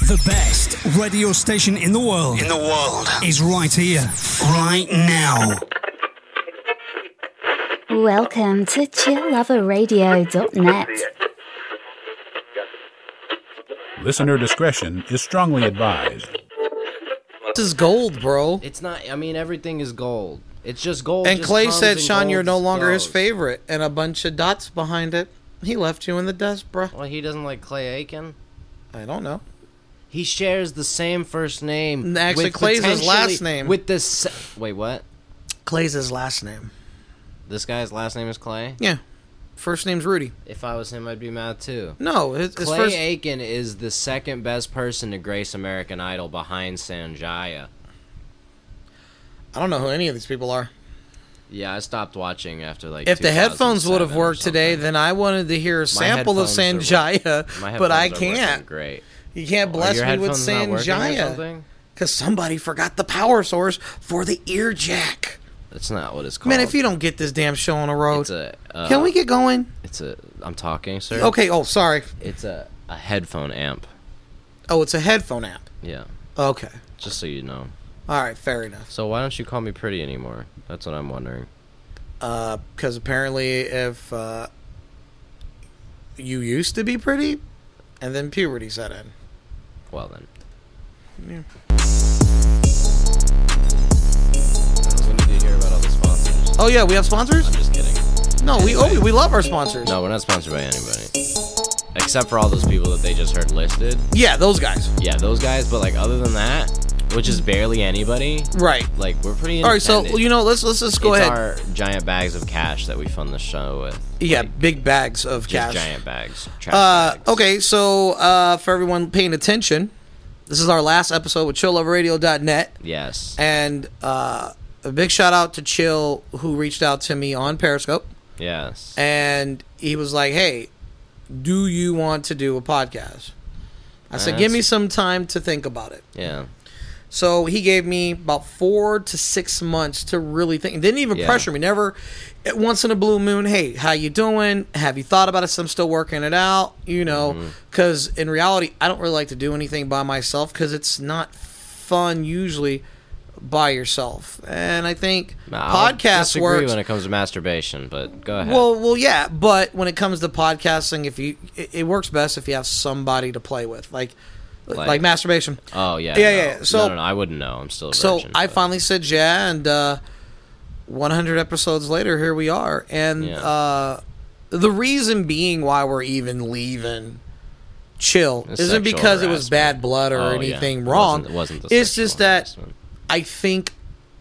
The best radio station in the world. Is right here, right now. Welcome to chillloverradio.net. Listener discretion is strongly advised. This is gold, bro. It's not. I mean, everything is gold. It's just gold. And just Clay comes said, and Sean, you're no gold longer his goes. favorite, and a bunch of dots behind it. He left you in the dust, bro. Well, he doesn't like Clay Aiken. I don't know. He shares the same first name. Actually, with Clay's his last potentially- name. With this. Wait, what? Clay's his last name. This guy's last name is Clay? Yeah. First name's Rudy. If I was him, I'd be mad too. No, his Clay first... Aiken is the second best person to grace American Idol behind Sanjaya. I don't know who any of these people are. Yeah, I stopped watching after like. If the headphones would have 2007 or worked today, something. then I wanted to hear a sample of headphones are Sanjaya, My but I headphones are working can't. Great. You can't Are bless your me with headphones not working or Sanjaya. something? Because somebody forgot the power source for the ear jack. That's not what it's called. Man, if you don't get this damn show on the road, It's a. can we get going? It's a. I'm talking, sir. Okay, oh, sorry. It's a headphone amp. Oh, it's a headphone app. Yeah. Okay. Just so you know. All right, fair enough. So why don't you call me pretty anymore? That's what I'm wondering. Because apparently if you used to be pretty, and then puberty set in. Well then. Yeah. We need to hear about all the sponsors. Oh, yeah, we have sponsors? I'm just kidding. No, we love our sponsors. No, we're not sponsored by anybody. Except for all those people that they just heard listed. Yeah, those guys. Yeah, those guys. But like, other than that, which is barely anybody. Right. Like, we're pretty. All right, so independent. let's just go it's ahead. Our giant bags of cash that we fund the show with. Yeah, Like, big bags of just cash. giant bags. Trash bags. Okay, so for everyone paying attention, this is our last episode with chillloverradio.net. Yes. And a big shout out to Chill, who reached out to me on Periscope. Yes. And he was like, hey, do you want to do a podcast? I said, That's- give me some time to think about it. Yeah. So he gave me about 4 to 6 months to really think. Didn't even Yeah. pressure me. Never, once in a blue moon, hey, how you doing? Have you thought about it? So I'm still working it out, you know. Because in reality, I don't really like to do anything by myself because it's not fun usually by yourself. And I think I'll podcast disagree works. when it comes to masturbation, but go ahead. Well, yeah, but when it comes to podcasting, it works best if you have somebody to play with, like masturbation. Oh yeah. Yeah. No. So no, I wouldn't know. I'm still a So virgin, I but- finally said yeah, and 100 episodes later, here we are. And Yeah. the reason being why we're even leaving Chill It's isn't sexual because it was harassment. bad blood or Oh, yeah. anything It wrong. wasn't the It's sexual just that harassment. I think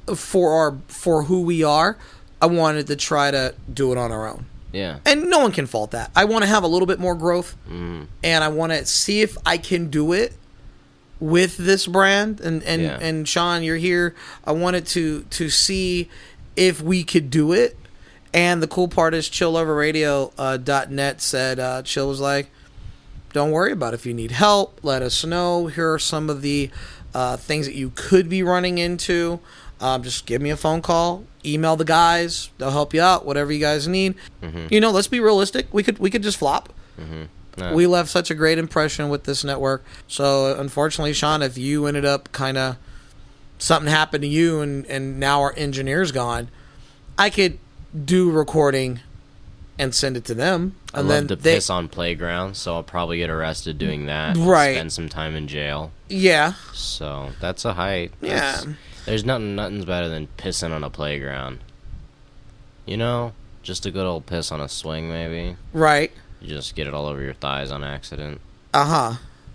for who we are, I wanted to try to do it on our own. Yeah. And no one can fault that. I want to have a little bit more growth, Mm-hmm. and I want to see if I can do it with this brand. And Yeah. and Sean, you're here. I wanted to see if we could do it. And the cool part is chilloverradio.net said, Chill was like, don't worry about it. If you need help, let us know. Here are some of the things that you could be running into. Just give me a phone call, email the guys. They'll help you out, whatever you guys need. Mm-hmm. You know, let's be realistic. We could just flop. No. We left such a great impression with this network. So, unfortunately, Sean, if you ended up kind of something happened to you and now our engineer's gone, I could do recording and send it to them. I And love then to piss on playgrounds, so I'll probably get arrested doing that. and Right. Spend some time in jail. Yeah. So that's a height. Yeah. There's nothing's better than pissing on a playground. You know, just a good old piss on a swing, maybe. Right. You just get it all over your thighs on accident. Uh-huh.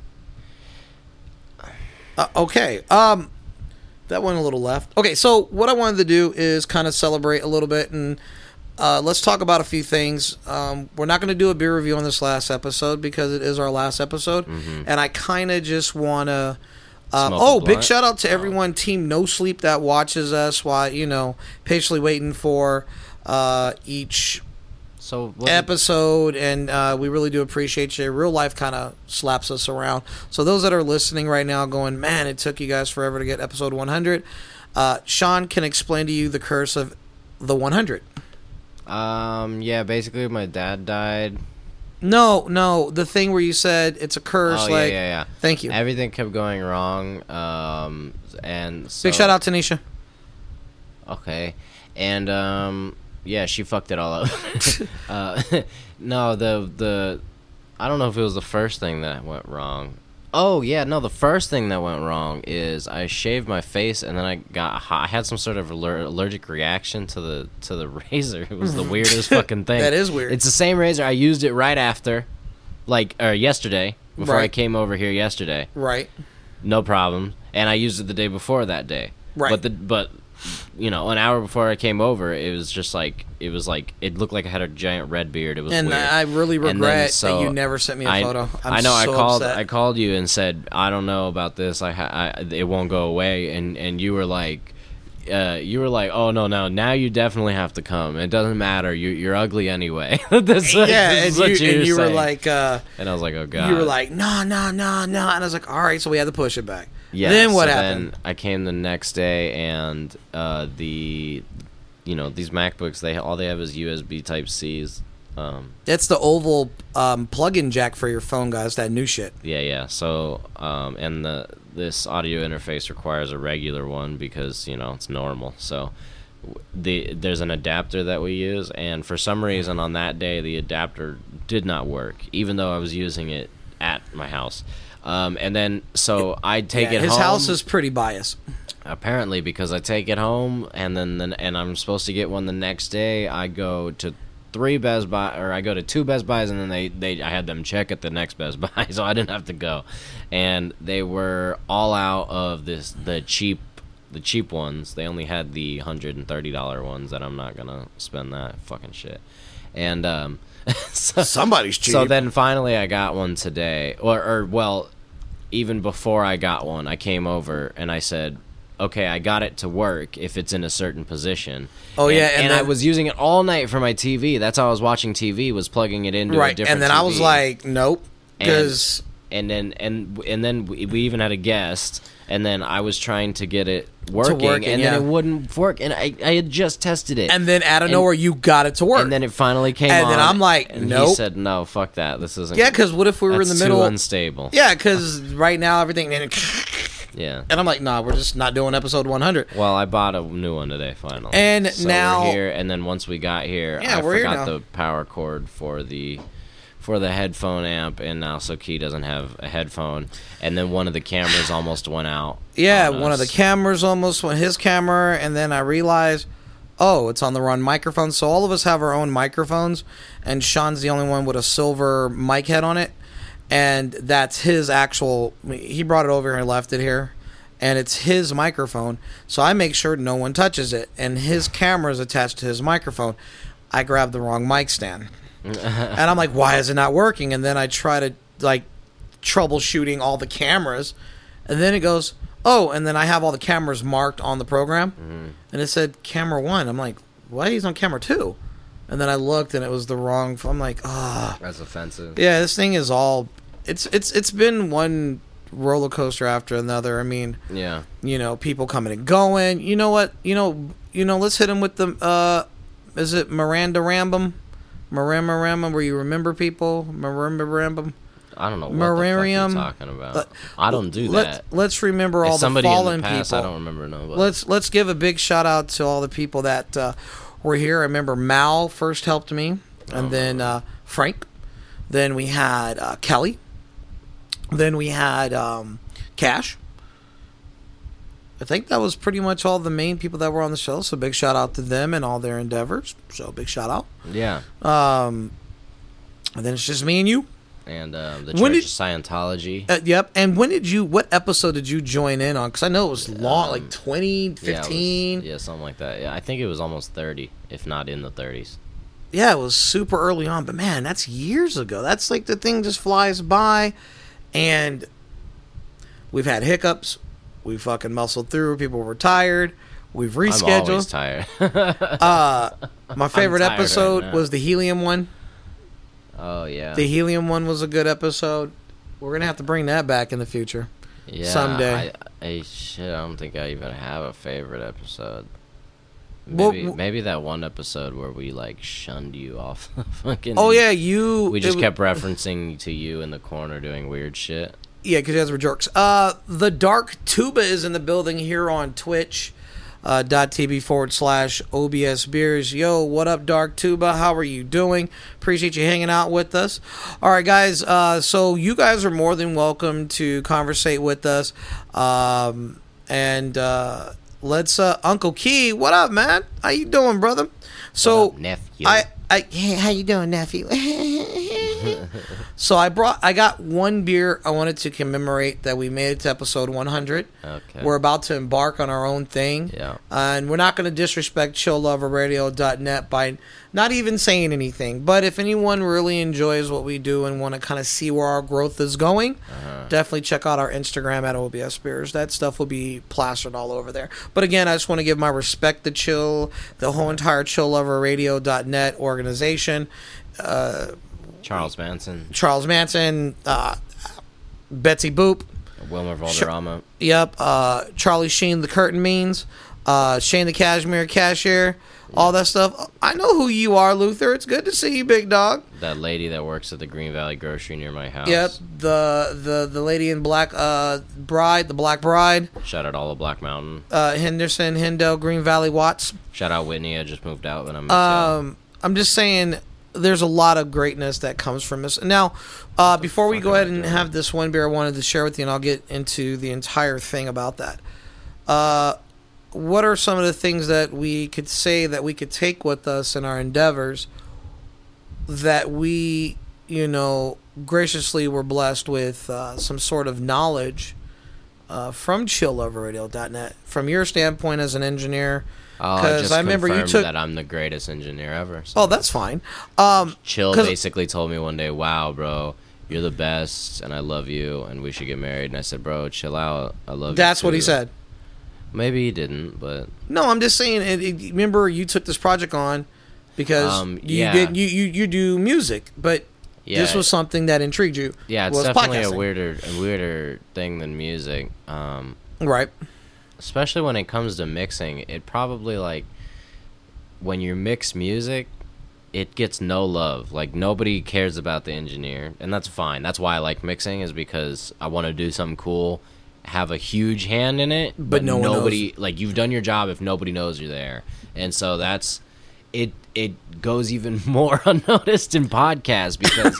Okay. That went a little left. Okay, so what I wanted to do is kind of celebrate a little bit, and let's talk about a few things. We're not going to do a beer review on this last episode because it is our last episode, and I kind of just want to... Smoke a big blunt? shout out to everyone, Team No Sleep, that watches us while, patiently waiting for each So what episode, and we really do appreciate you. Real life kind of slaps us around. So those that are listening right now going, man, it took you guys forever to get episode 100. Sean can explain to you the curse of the 100. Yeah, basically my dad died No, the thing where you said it's a curse. Oh, like, yeah. Thank you. Everything kept going wrong. And so, Big shout out to Nisha. Okay. And, yeah, she fucked it all up. No, I don't know if it was the first thing that went wrong. Oh, yeah, no, the first thing that went wrong is I shaved my face and then I had some sort of allergic reaction to the razor. It was the weirdest fucking thing. That is weird. It's the same razor. I used it right after, yesterday, before I came over here yesterday. Right. No problem. And I used it the day before that day. Right. But an hour before I came over, it was just like it looked like I had a giant red beard. It was and weird. I really regret so that you never sent me a photo. I know. So upset. I called you and said I don't know about this. It won't go away. And you were like, oh no, now you definitely have to come. It doesn't matter. You're ugly anyway. This and you were like, and I was like, oh god. You were like, no, and I was like, all right, so we had to push it back. Yeah. Then what happened? Then I came the next day, and these MacBooks, they have is USB Type C's. That's the oval plug-in jack for your phone, guys. That new shit. Yeah. So, and this audio interface requires a regular one because it's normal. So, there's an adapter that we use, and for some reason on that day the adapter did not work, even though I was using it at my house. And then so I take it home. His house is pretty biased. Apparently, because I take it home and then I'm supposed to get one the next day. I go to two Best Buys, and then I had them check at the next Best Buy, so I didn't have to go. And they were all out of the cheap ones. They only had the $130 ones that I'm not gonna spend that fucking shit. And somebody's cheap. So then finally I got one today, or even before I got one, I came over and I said, okay, I got it to work if it's in a certain position. Oh, and, yeah, and then, I was using it all night for my TV. That's how I was watching TV, was plugging it into a different and then TV. I was like, nope, because and then we even had a guest, and then I was trying to get it working, and then it wouldn't work, and I had just tested it, and then out of nowhere you got it to work, and then it finally came and on, then I'm like, and nope. He said, no, fuck that, this isn't. Yeah, because what if we were in the middle? Too unstable. Yeah, because right now everything. Yeah. And I'm like, nah, we're just not doing episode 100. Well, I bought a new one today, finally. And so now we're here, and then once we got here, I forgot the power cord for the headphone amp, and now so Key doesn't have a headphone, and then one of the cameras almost went out. Yeah, one of the cameras almost went, his camera, and then I realized, oh, it's on the wrong microphone. So all of us have our own microphones, and Sean's the only one with a silver mic head on it. And that's his actual, he brought it over here and left it here, and it's his microphone, so I make sure no one touches it, and his camera is attached to his microphone. I grabbed the wrong mic stand, and I'm like, why is it not working? And then I try to, troubleshooting all the cameras, and then it goes, oh, and then I have all the cameras marked on the program, and it said camera 1. I'm like, why is he on camera 2? And then I looked, and it was the wrong, I'm like, That's offensive. Yeah, this thing is all... It's been one roller coaster after another. I mean, yeah, people coming and going. You know what? Let's hit him with the. Is it Miranda Rambam? Miranda Rambam, where you remember people? Miranda Rambam. I don't know what the fuck you're talking about. I don't do that. Let's remember all the fallen in the past, people. I don't remember nobody. Let's give a big shout out to all the people that were here. I remember Mal first helped me, and then Frank. Then we had Kelly. Then we had Cash. I think that was pretty much all the main people that were on the show. So big shout out to them and all their endeavors. So big shout out. Yeah. And then it's just me and you. And the Church of Scientology. Yep. And what episode did you join in on? Because I know it was long, like 2015. Yeah, something like that. Yeah, I think it was almost 30, if not in the 30s. Yeah, it was super early on. But man, that's years ago. That's like the thing just flies by. And we've had hiccups. We fucking muscled through. People were tired. We've rescheduled. I'm always tired. My favorite episode was the helium one. Oh, yeah. The helium one was a good episode. We're going to have to bring that back in the future. Yeah. Someday. I don't think I even have a favorite episode. Maybe that one episode where we like shunned you off fucking. Oh yeah, we just kept referencing to you in the corner doing weird shit. Yeah, because you guys were jerks. The Dark Tuba is in the building here on Twitch. .tv/OBS Beers. Yo, what up, Dark Tuba? How are you doing? Appreciate you hanging out with us. All right, guys. So you guys are more than welcome to conversate with us. Let's Uncle Key, what up, man? How you doing, brother? So what up, nephew? Hey, how you doing, nephew? So I got one beer I wanted to commemorate that we made it to episode 100. Okay. We're about to embark on our own thing. Yeah. And we're not going to disrespect chillloverradio.net by not even saying anything. But if anyone really enjoys what we do and want to kind of see where our growth is going, definitely check out our Instagram at OBS Beers. That stuff will be plastered all over there. But again, I just want to give my respect to Chill, the whole entire chillloverradio.net organization. Charles Manson, Betsy Boop, Wilmer Valderrama. Yep. Charlie Sheen, the Curtain Means, Shane the Cashmere Cashier, all that stuff. I know who you are, Luther. It's good to see you, big dog. That lady that works at the Green Valley Grocery near my house. Yep. The lady in Black Bride, the Black Bride. Shout out all of Black Mountain. Henderson, Hendo, Green Valley Watts. Shout out Whitney. I just moved out, and I'm just saying. There's a lot of greatness that comes from this. Now, before we go ahead and have this one beer I wanted to share with you, and I'll get into the entire thing about that. What are some of the things that we could say that we could take with us in our endeavors that we, graciously were blessed with some sort of knowledge from chillloverradio.net? From your standpoint as an engineer... Because I remember you took that I'm the greatest engineer ever. So. Oh, that's fine. Chill basically told me one day, "Wow, bro, you're the best, and I love you, and we should get married." And I said, "Bro, chill out. I love you." That's what he said. Maybe he didn't, but no, I'm just saying. Remember, you took this project on because you do music, but this was something that intrigued you. Yeah, it's definitely a weirder thing than music. Right. Especially when it comes to mixing, it probably, like, when you mix music, it gets no love. Like, nobody cares about the engineer, and that's fine. That's why I like mixing, is because I want to do something cool, have a huge hand in it, but nobody knows. Like, you've done your job if nobody knows you're there. And so that's... It goes even more unnoticed in podcasts because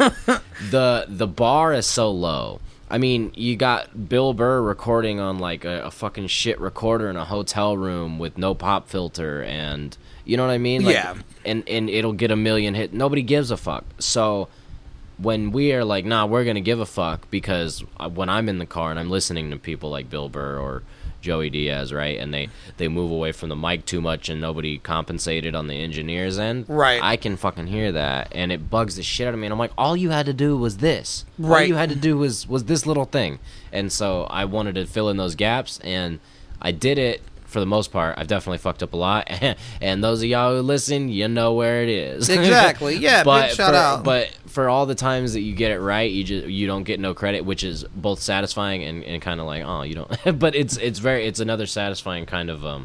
the bar is so low. I mean, you got Bill Burr recording on, like, a fucking shit recorder in a hotel room with no pop filter, and... You know what I mean? Like, yeah. And it'll get a million hits. Nobody gives a fuck. So, when we are like, nah, we're going to give a fuck, because when I'm in the car and I'm listening to people like Bill Burr or Joey Diaz, right, and they move away from the mic too much and nobody compensated on the engineer's end, right, I can fucking hear that, and it bugs the shit out of me, and I'm like, all you had to do was this. Right. All you had to do was this little thing. And so I wanted to fill in those gaps, and I did it. For the most part, I've definitely fucked up a lot, and those of y'all who listen, you know where it is. Exactly, yeah. Big shout out. But for all the times that you get it right, you don't get no credit, which is both satisfying and kind of like, oh, you don't. But it's another satisfying kind of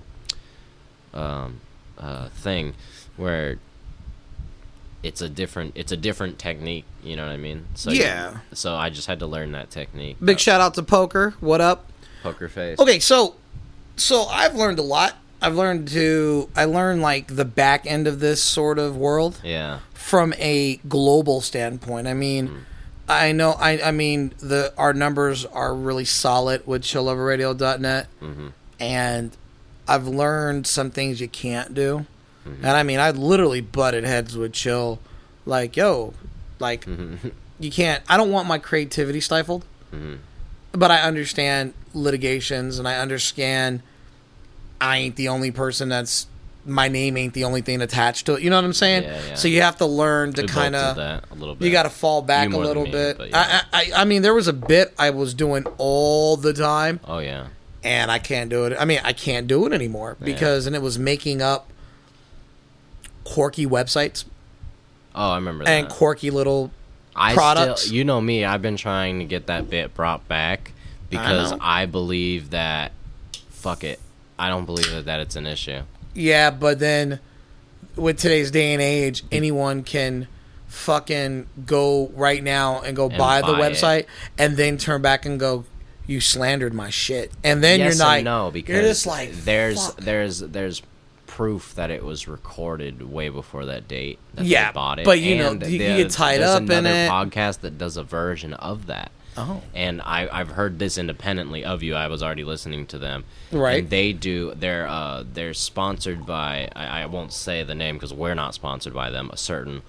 thing where it's a different technique. You know what I mean? So yeah. So I just had to learn that technique. Big shout out to Poker. What up? Poker face. Okay, so I've learned a lot. I learned like the back end of this sort of world. Yeah. From a global standpoint. I mean, I know I mean our numbers are really solid with chilloverradio.net. Mm-hmm. And I've learned some things you can't do. Mm-hmm. And I mean, I literally butted heads with Chill, like, yo, like you can't. I don't want my creativity stifled. Mm-hmm. But I understand litigations, and I understand I ain't the only person my name ain't the only thing attached to it. You know what I'm saying? Yeah. So you have to learn to kind of, a little bit. You got to fall back a little bit. Yeah. I mean, there was a bit I was doing all the time. Oh, yeah. And I can't do it. I mean, I can't do it anymore and it was making up quirky websites. Oh, I remember that. And quirky little products. You know me, I've been trying to get that bit brought back because I believe that, fuck it, I don't believe that it's an issue. Yeah, but then with today's day and age, anyone can fucking go right now and go buy the website and then turn back and go, you slandered my shit. And then yes you're not. And no, because you're just like, there's proof that it was recorded way before that date that yeah, they bought it. But you know, you get tied up in it. There's another podcast that does a version of that. Oh. And I've heard this independently of you. I was already listening to them. Right. And they're sponsored by, I won't say the name because we're not sponsored by them, a certain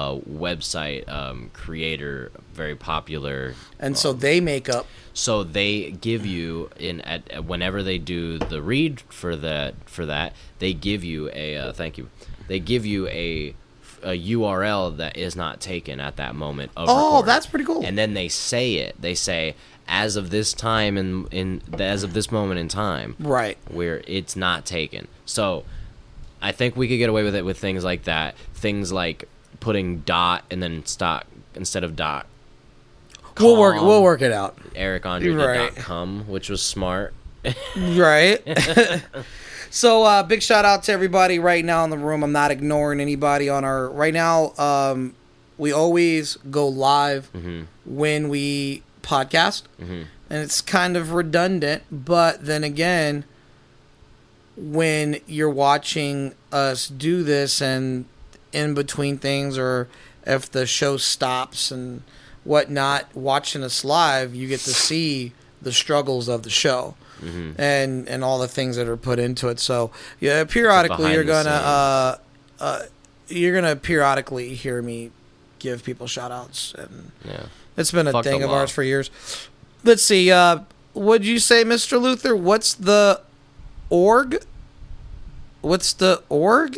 website creator, very popular. And so they make up. So they give you whenever they do the read for that they give you a thank you. They give you a URL that is not taken at that moment of recording. That's pretty cool. And then they say it. They say as of this time as of this moment in time, right, where it's not taken. So I think we could get away with it with things like that. Things like putting dot and then stop instead of dot. We'll work it out. EricAndre.com, which was smart. Right. So, big shout out to everybody right now in the room. I'm not ignoring anybody on our... Right now, we always go live when we podcast. And it's kind of redundant. But then again, when you're watching us do this and in between things, or if the show stops and whatnot, watching us live, you get to see the struggles of the show. And all the things that are put into it. So yeah, periodically you're gonna periodically hear me give people shout outs, and it's been a thing of ours for years. Let's see, what'd you say, Mr. Luther? What's the org? What's the org?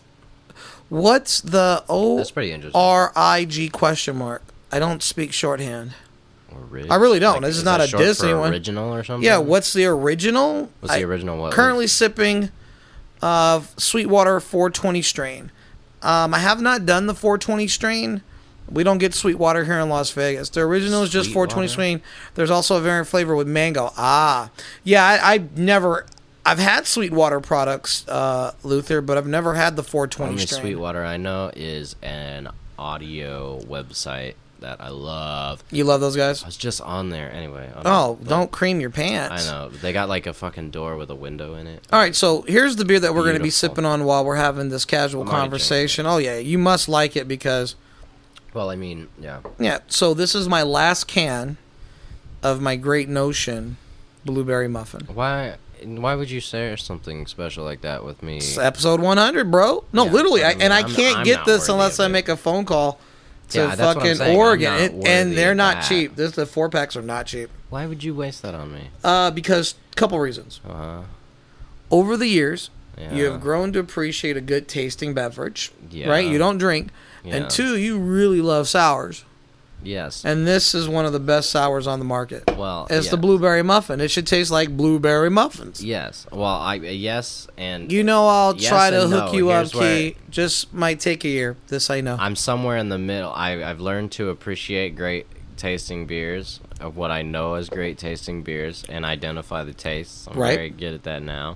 What's the That's pretty interesting. ORIG question mark? I don't speak shorthand. I really don't. This is not a Disney one. Original or something? Yeah, what's the original? What's the original? What currently sipping Sweetwater 420 strain. I have not done the 420 strain. We don't get Sweetwater here in Las Vegas. The original is just 420 strain. There's also a variant flavor with mango. Yeah, I've had Sweetwater products, Luther, but I've never had the 420 strain. Only Sweetwater I know is an audio website that I love. You love those guys? I was just on there anyway. Don't cream your pants. I know. They got like a fucking door with a window in it. All right, so here's the beer that we're going to be sipping on while we're having this casual conversation. Oh, yeah, you must like it because... Well, I mean, yeah. Yeah, so this is my last can of my Great Notion blueberry muffin. Why would you share something special like that with me? It's episode 100, bro. No, yeah, literally, I can't get this unless I make a phone call to fucking Oregon, and they're not cheap. The 4-packs are not cheap. Why would you waste that on me? Because couple reasons. Over the years, you have grown to appreciate a good tasting beverage. Right? You don't drink, and 2, you really love sours. Yes. And this is one of the best sours on the market. Well, it's the blueberry muffin. It should taste like blueberry muffins. Yes. Well, yes, and I'll try to hook you up, Key. Just might take a year. This I know. I'm somewhere in the middle. I've learned to appreciate great tasting beers, of what I know as great tasting beers, and identify the tastes. I'm very good at that now.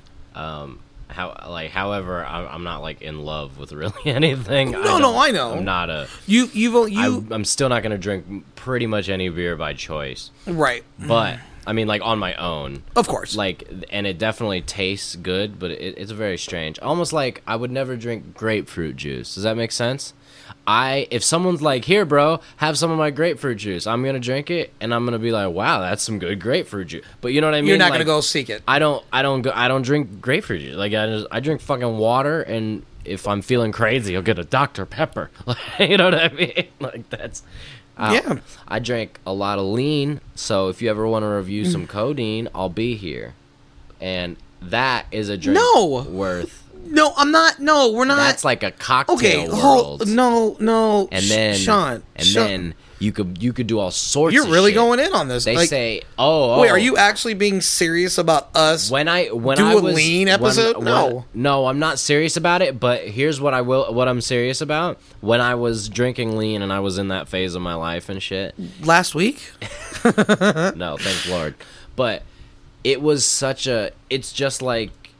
However, I'm not like in love with really anything. No, I know. I'm not a. I'm still not gonna drink pretty much any beer by choice. Right. But I mean, like on my own, of course. Like, and it definitely tastes good, but it's very strange. Almost like I would never drink grapefruit juice. Does that make sense? If someone's like, here, bro, have some of my grapefruit juice, I'm gonna drink it, and I'm gonna be like, wow, that's some good grapefruit juice. But you know what I mean? You're not gonna go seek it. I don't drink grapefruit juice. Like I drink fucking water, and if I'm feeling crazy, I'll get a Dr. Pepper. You know what I mean? Like that's. Yeah. I drank a lot of lean, so if you ever want to review some codeine, I'll be here. And that is a drink worth. No, I'm not. No, we're not. That's like a cocktail world. No. And then, Sean. Then you could do all sorts. You're of really shit. going in on this. They say, oh. Wait, are you actually being serious about us? When I do a lean episode? No, I'm not serious about it. But here's what I'm serious about. When I was drinking lean and I was in that phase of my life and shit. Last week? No, thank Lord. But it was it's just like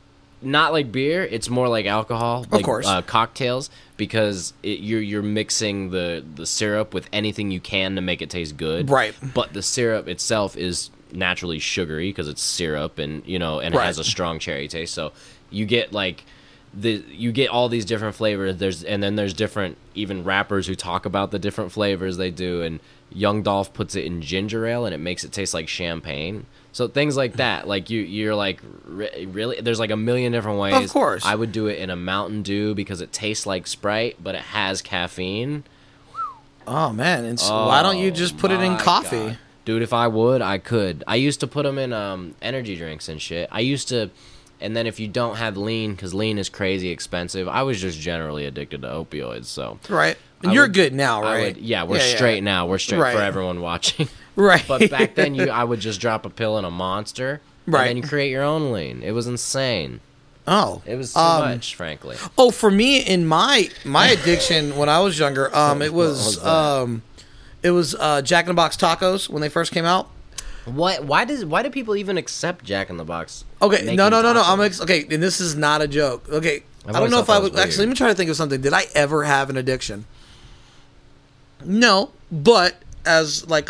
not like beer. It's more like alcohol, like, of course, cocktails, because you're mixing the syrup with anything you can to make it taste good. Right. But the syrup itself is naturally sugary because it's syrup, and it has a strong cherry taste. So you get like you get all these different flavors. There's different even rappers who talk about the different flavors they do. And Young Dolph puts it in ginger ale, and it makes it taste like champagne. So things like that, like you're like, really, there's like a million different ways. Of course. I would do it in a Mountain Dew because it tastes like Sprite, but it has caffeine. Oh man, and so why don't you just put it in coffee? God. Dude, if I would, I could. I used to put them in energy drinks and shit. And then if you don't have lean, because lean is crazy expensive, I was just generally addicted to opioids. So right, and you're good now, right? We're straight now. We're straight for everyone watching. Right. But back then, I would just drop a pill in a Monster, right, and then you create your own lean. It was insane. Oh, it was too much, frankly. Oh, for me, in my addiction when I was younger, it was Jack in the Box tacos when they first came out. What? Why do people even accept Jack in the Box? Okay, no. Okay, and this is not a joke. Okay, I don't know if I would actually. Let me try to think of something. Did I ever have an addiction? No, but as like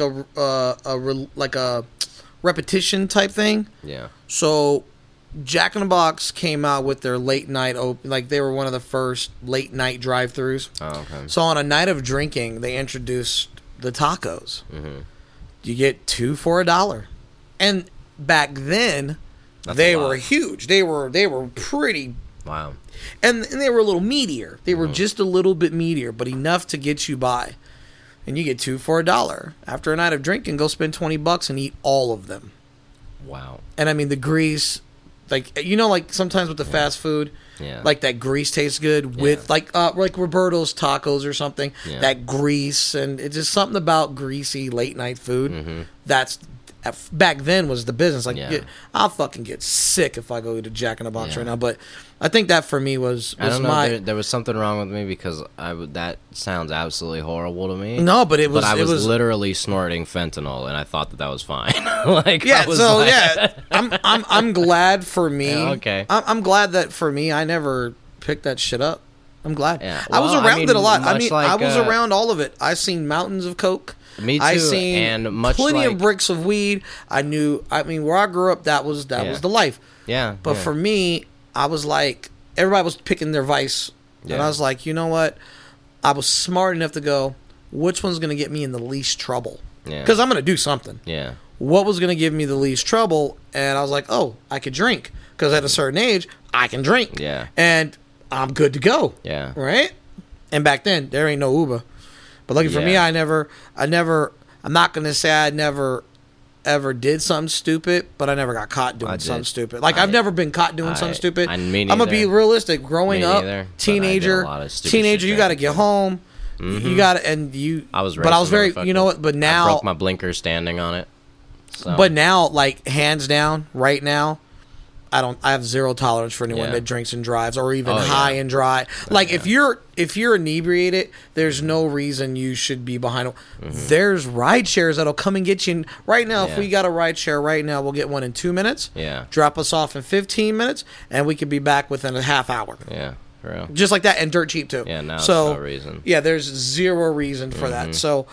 a repetition type thing. Yeah. So, Jack in the Box came out with their late night like they were one of the first late night drive-thrus. Oh, okay. So on a night of drinking, they introduced the tacos. Mm-hmm. You get 2 for $1, and back then they were huge. They were pretty. Wow. And they were a little meatier. They were just a little bit meatier, but enough to get you by. And you get 2 for $1. After a night of drinking, go spend $20 and eat all of them. Wow. And I mean the grease, like like sometimes with the fast food, like that grease tastes good with like Roberto's tacos or something. Yeah. That grease, and it's just something about greasy late night food. Mm-hmm. That's back then was the business. Like I'll fucking get sick if I go to Jack in the Box right now. But I think that for me was I don't know. There was something wrong with me because that sounds absolutely horrible to me. No, but I was literally snorting fentanyl, and I thought that was fine. I'm glad for me. Yeah, okay. I'm glad that for me, I never picked that shit up. I'm glad. Yeah. I was around it a lot. I was around all of it. I've seen mountains of coke. Me too. I seen and plenty of bricks of weed. I mean, where I grew up, that was the life. Yeah. But for me, I was like, everybody was picking their vice, and I was like, you know what? I was smart enough to go, which one's going to get me in the least trouble? Yeah. Because I'm going to do something. Yeah. What was going to give me the least trouble? And I was like, oh, I could drink. Because at a certain age, I can drink. Yeah. And I'm good to go. Yeah. Right? And back then, there ain't no Uber. But lucky for me, I'm not going to say I never ever did something stupid, but I never got caught doing something stupid. Like, I've never been caught doing something stupid. I'm going to be realistic. Growing up, teenager, you got to get home. Mm-hmm. You got to, and you, I was very, you know what, but now. I broke my blinker standing on it. So. But now, like, hands down, right now, I have zero tolerance for anyone that drinks and drives, or even high and dry. Like if you're inebriated, there's no reason you should be behind. Mm-hmm. There's ride shares that'll come and get you. Right now, if we got a ride share right now, we'll get one in 2 minutes. Yeah. Drop us off in 15 minutes, and we could be back within a half hour. Yeah. For real. Just like that, and dirt cheap too. Yeah. Now there's no reason. Yeah, there's zero reason for that. So,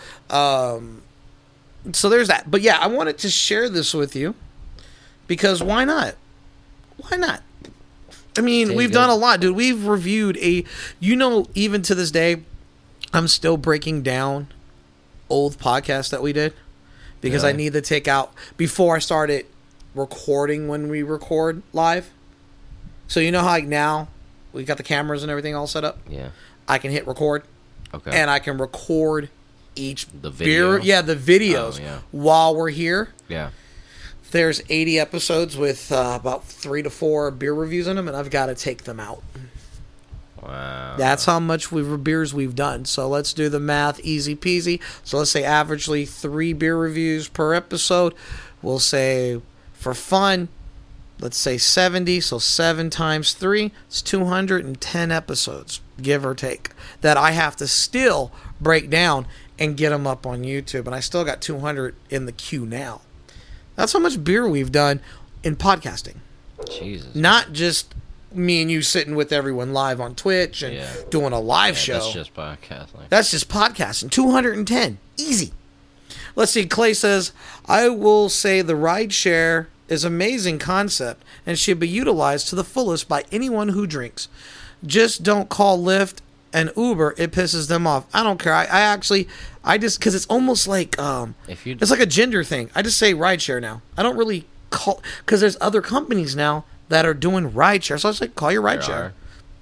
so there's that. But yeah, I wanted to share this with you because why not? Why not? I mean, we've done a lot, dude. We've reviewed even to this day, I'm still breaking down old podcasts that we did because I need to take out before I started recording when we record live. So you know how like now we got the cameras and everything all set up? Yeah. I can hit record. Okay. And I can record each the video. The videos while we're here. Yeah. There's 80 episodes with about 3 to 4 beer reviews in them, and I've got to take them out. Wow. That's how much beers we've done. So let's do the math, easy peasy. So let's say averagely 3 beer reviews per episode. We'll say for fun, let's say 70. So 7 times 3 is 210 episodes, give or take, that I have to still break down and get them up on YouTube. And I still got 200 in the queue now. That's how much beer we've done in podcasting. Jesus. Not just me and you sitting with everyone live on Twitch and doing a live show. That's just podcasting. That's just podcasting. 210. Easy. Let's see. Clay says, I will say the rideshare is an amazing concept and should be utilized to the fullest by anyone who drinks. Just don't call Lyft and Uber. It pisses them off. I don't care. I just, because it's almost like, it's like a gender thing. I just say rideshare now. I don't really call, because there's other companies now that are doing rideshare. So I say, call your rideshare.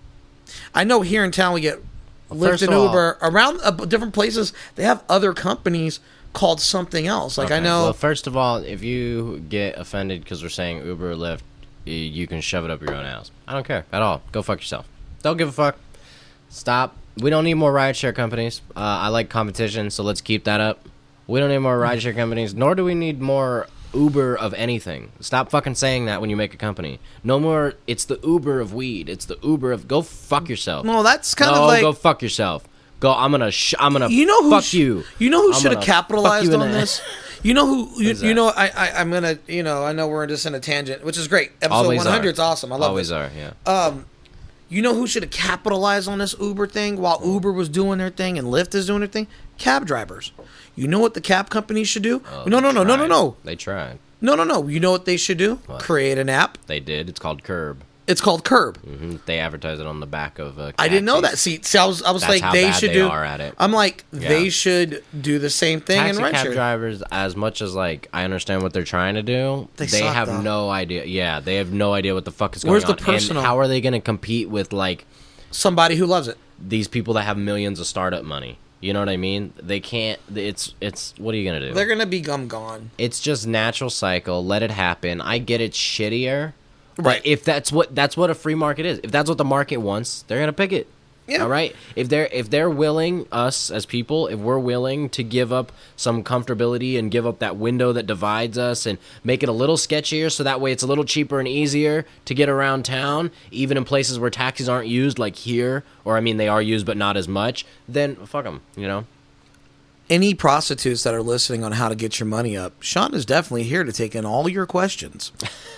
I know here in town we get Lyft and Uber. Around different places, they have other companies called something else. Like, I know. Well, first of all, if you get offended because we're saying Uber or Lyft, you can shove it up your own ass. I don't care at all. Go fuck yourself. Don't give a fuck. Stop. We don't need more rideshare companies. I like competition, so let's keep that up. We don't need more rideshare companies, nor do we need more Uber of anything. Stop fucking saying that when you make a company. No more, it's the Uber of weed. It's the Uber of, go fuck yourself. No, that's kind of like. Go fuck yourself. Go, I'm gonna you know who fuck you. You know who should have capitalized on this? You know who, you know, I'm gonna, you know, I know we're just in a tangent, which is great. Episode Always 100 is awesome. I love Always this. are, yeah. You know who should have capitalized on this Uber thing while Uber was doing their thing and Lyft is doing their thing? Cab drivers. You know what the cab companies should do? No. They tried. No. You know what they should do? What? Create an app. They did. It's called Curb. It's called Curb. Mm-hmm. They advertise it on the back of a I didn't know that. See, I was That's like, how they bad should they do. are at it. I'm like, Yeah. they should do the same thing in Taxi cab rideshare. drivers, as much as like I understand what they're trying to do, They they suck, have though. no idea. Yeah, they have no idea what the fuck is going Where's on. the personal- And how are they going to compete with like Somebody who loves it. these people that have millions of startup money? You know what I mean? They can't. It's. What are you gonna do? They're gonna be gone. It's just natural cycle. Let it happen. I get it's shittier. Right. But if that's what a free market is. If that's what the market wants, they're gonna pick it. Yeah. All right. If they're willing, us as people, if we're willing to give up some comfortability and give up that window that divides us and make it a little sketchier, so that way it's a little cheaper and easier to get around town, even in places where taxis aren't used, like here, or I mean they are used but not as much. Then fuck them. You know. Any prostitutes that are listening on how to get your money up, Sean is definitely here to take in all your questions.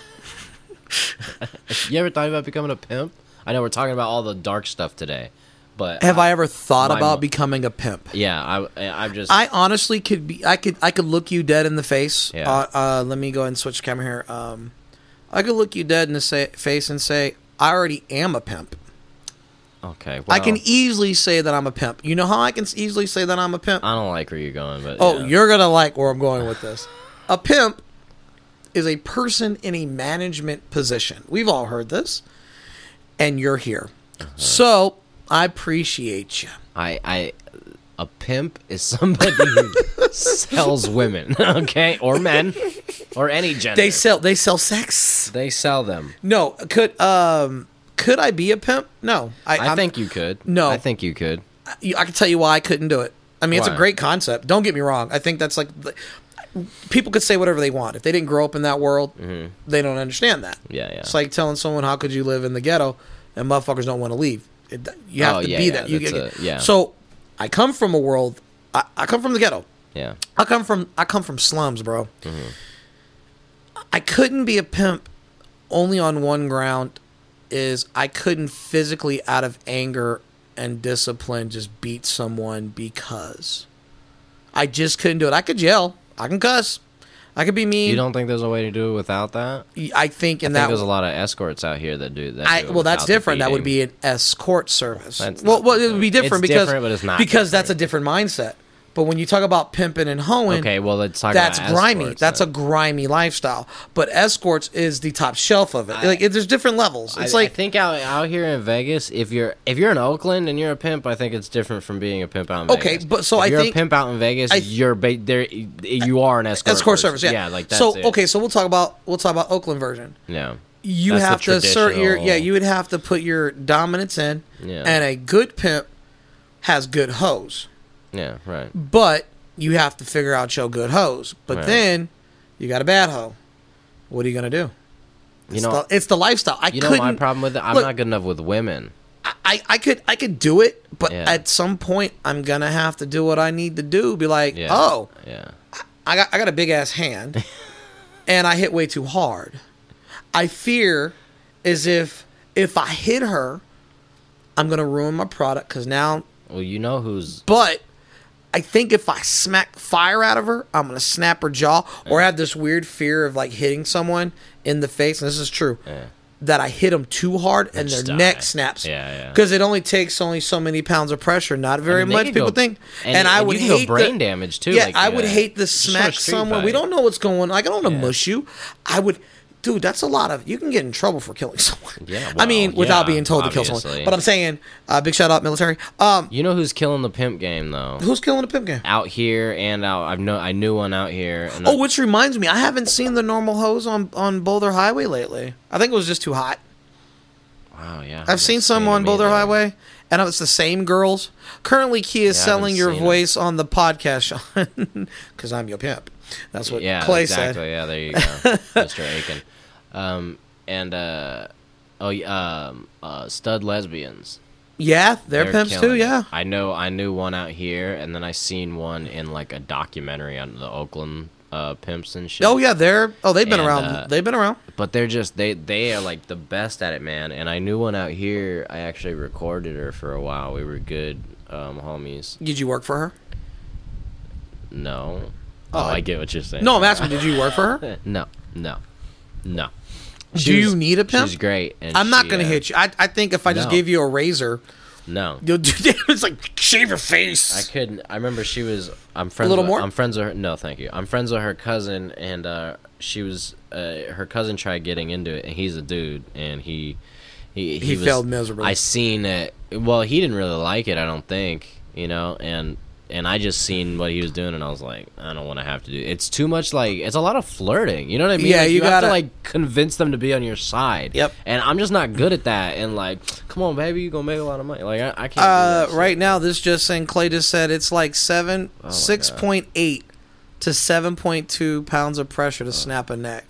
You ever thought about becoming a pimp? I know we're talking about all the dark stuff today, but Have I ever thought my about mo- becoming a pimp? yeah, I'm just. I honestly could be. I could look you dead in the face. Yeah. Let me go ahead and switch the camera here. I could look you dead in the face and say I already am a pimp. Okay, well, I can easily say that I'm a pimp. You know how I can easily say that I'm a pimp? I don't like where you're going, but Oh, yeah. you're gonna like where I'm going with this. A pimp is a person in a management position. We've all heard this, and you're here. So I appreciate you. A pimp is somebody who sells women, okay, or men, or any gender. They sell sex. They sell them. No, could I be a pimp? No, I think you could. No. I think you could. I can tell you why I couldn't do it. I mean, it's a Why? great concept. Don't get me wrong. I think that's like people could say whatever they want. If they didn't grow up in that world, they don't understand that. Yeah. It's like telling someone, "How could you live in the ghetto?" and motherfuckers don't want to leave. You have to be that. Yeah. So I come from a world. I come from the ghetto. Yeah. I come from slums, bro. I couldn't be a pimp only on one ground, is I couldn't physically out of anger and discipline just beat someone because I just couldn't do it. I could yell, I can cuss, I could be mean. You don't think there's a way to do it without that? I think in I that think there's a lot of escorts out here that do that. well, that's without the different. That would beating. be an escort service. That's Well, not it would be different It's because different, but it's not because different. that's a different mindset. But when you talk about pimping and hoeing, Okay, well, let's talk that's about grimy. escorts, That's then. a grimy lifestyle. But escorts is the top shelf of it. There's different levels. It's I think out here in Vegas, if you're in Oakland and you're a pimp, I think it's different from being a pimp out in Okay, Vegas. but so if I you're think- a pimp out in Vegas, you are an escort. escort person. service. Yeah, like that's so it. okay, so we'll talk about Oakland version. Yeah, You That's have the to assert your traditional- you would have to put your dominance in, Yeah. and a good pimp has good hoes. yeah, right. But you have to figure out your good hoes. But Right. then you got a bad hoe. What are you gonna do? It's the lifestyle. I You know couldn't. my problem with it? I'm look, not good enough with women. I could do it, but Yeah. at some point I'm gonna have to do what I need to do. Be like, Yeah. oh, Yeah. I got a big ass hand, and I hit way too hard. I fear as if if I hit her, I'm gonna ruin my product because now. Well, you know who's. But I think if I smack fire out of her, I'm gonna snap her jaw or have this weird fear of like hitting someone in the face. And this is true. Yeah. That I hit them too hard and their Just die. neck snaps. Yeah. Because it only takes so many pounds of pressure. Not very they much, can people go- think. and I you would can go hate brain damage, too. Yeah, like, I would hate to just smack a street someone. fight. We don't know what's going on. Like, I don't want to Yeah. mush you. I would. Dude, that's a lot of. You can get in trouble for killing someone. Yeah, I mean, well, without yeah, being told to kill someone. obviously. But I'm saying, big shout out military. You know who's killing the pimp game, though? Who's killing the pimp game? Out here and out. I knew one out here. And Oh, which reminds me, I haven't seen the normal hose on Boulder Highway lately. I think it was just too hot. wow, yeah. I've seen some on Boulder Highway, and it's the same girls. Currently, Kia is Yeah, I selling haven't your seen voice on the podcast, Sean, because I'm your pimp. That's what Yeah, Clay exactly. said. Yeah, there you go, Mr. Aiken. Stud lesbians. Yeah, they're pimps too. killing it. Yeah, I knew one out here, and then I seen one in like a documentary on the Oakland pimps and shit. oh yeah, they've been And, around. They've been around. But they're just they are like the best at it, man. And I knew one out here. I actually recorded her for a while. We were good homies. Did you work for her? No. Oh, I get what you're saying. No, I'm asking. Did you work for her? No. Do you need a pimp? She's great. And I'm not gonna hit you. I think if I just No. gave you a razor, No. you'll do damage. It's like shave your face. I couldn't. I remember she was. I'm friends. little with, more? I'm friends with her. No, thank you. I'm friends with her cousin, and she was. Her cousin tried getting into it, and he's a dude, and he was, failed miserably. I seen it. Well, he didn't really like it. I don't think. And I just seen what he was doing, and I was like, I don't want to have to do it. It's too much. Like, it's a lot of flirting. You know what I mean? Yeah, like, you you have gotta- to like convince them to be on your side. Yep. And I'm just not good at that. And like, come on, baby, you gonna make a lot of money. Like, I can't. Do that shit. Right now, this just saying Clay just said it's like 6.8 to 7.2 pounds of pressure to snap a neck.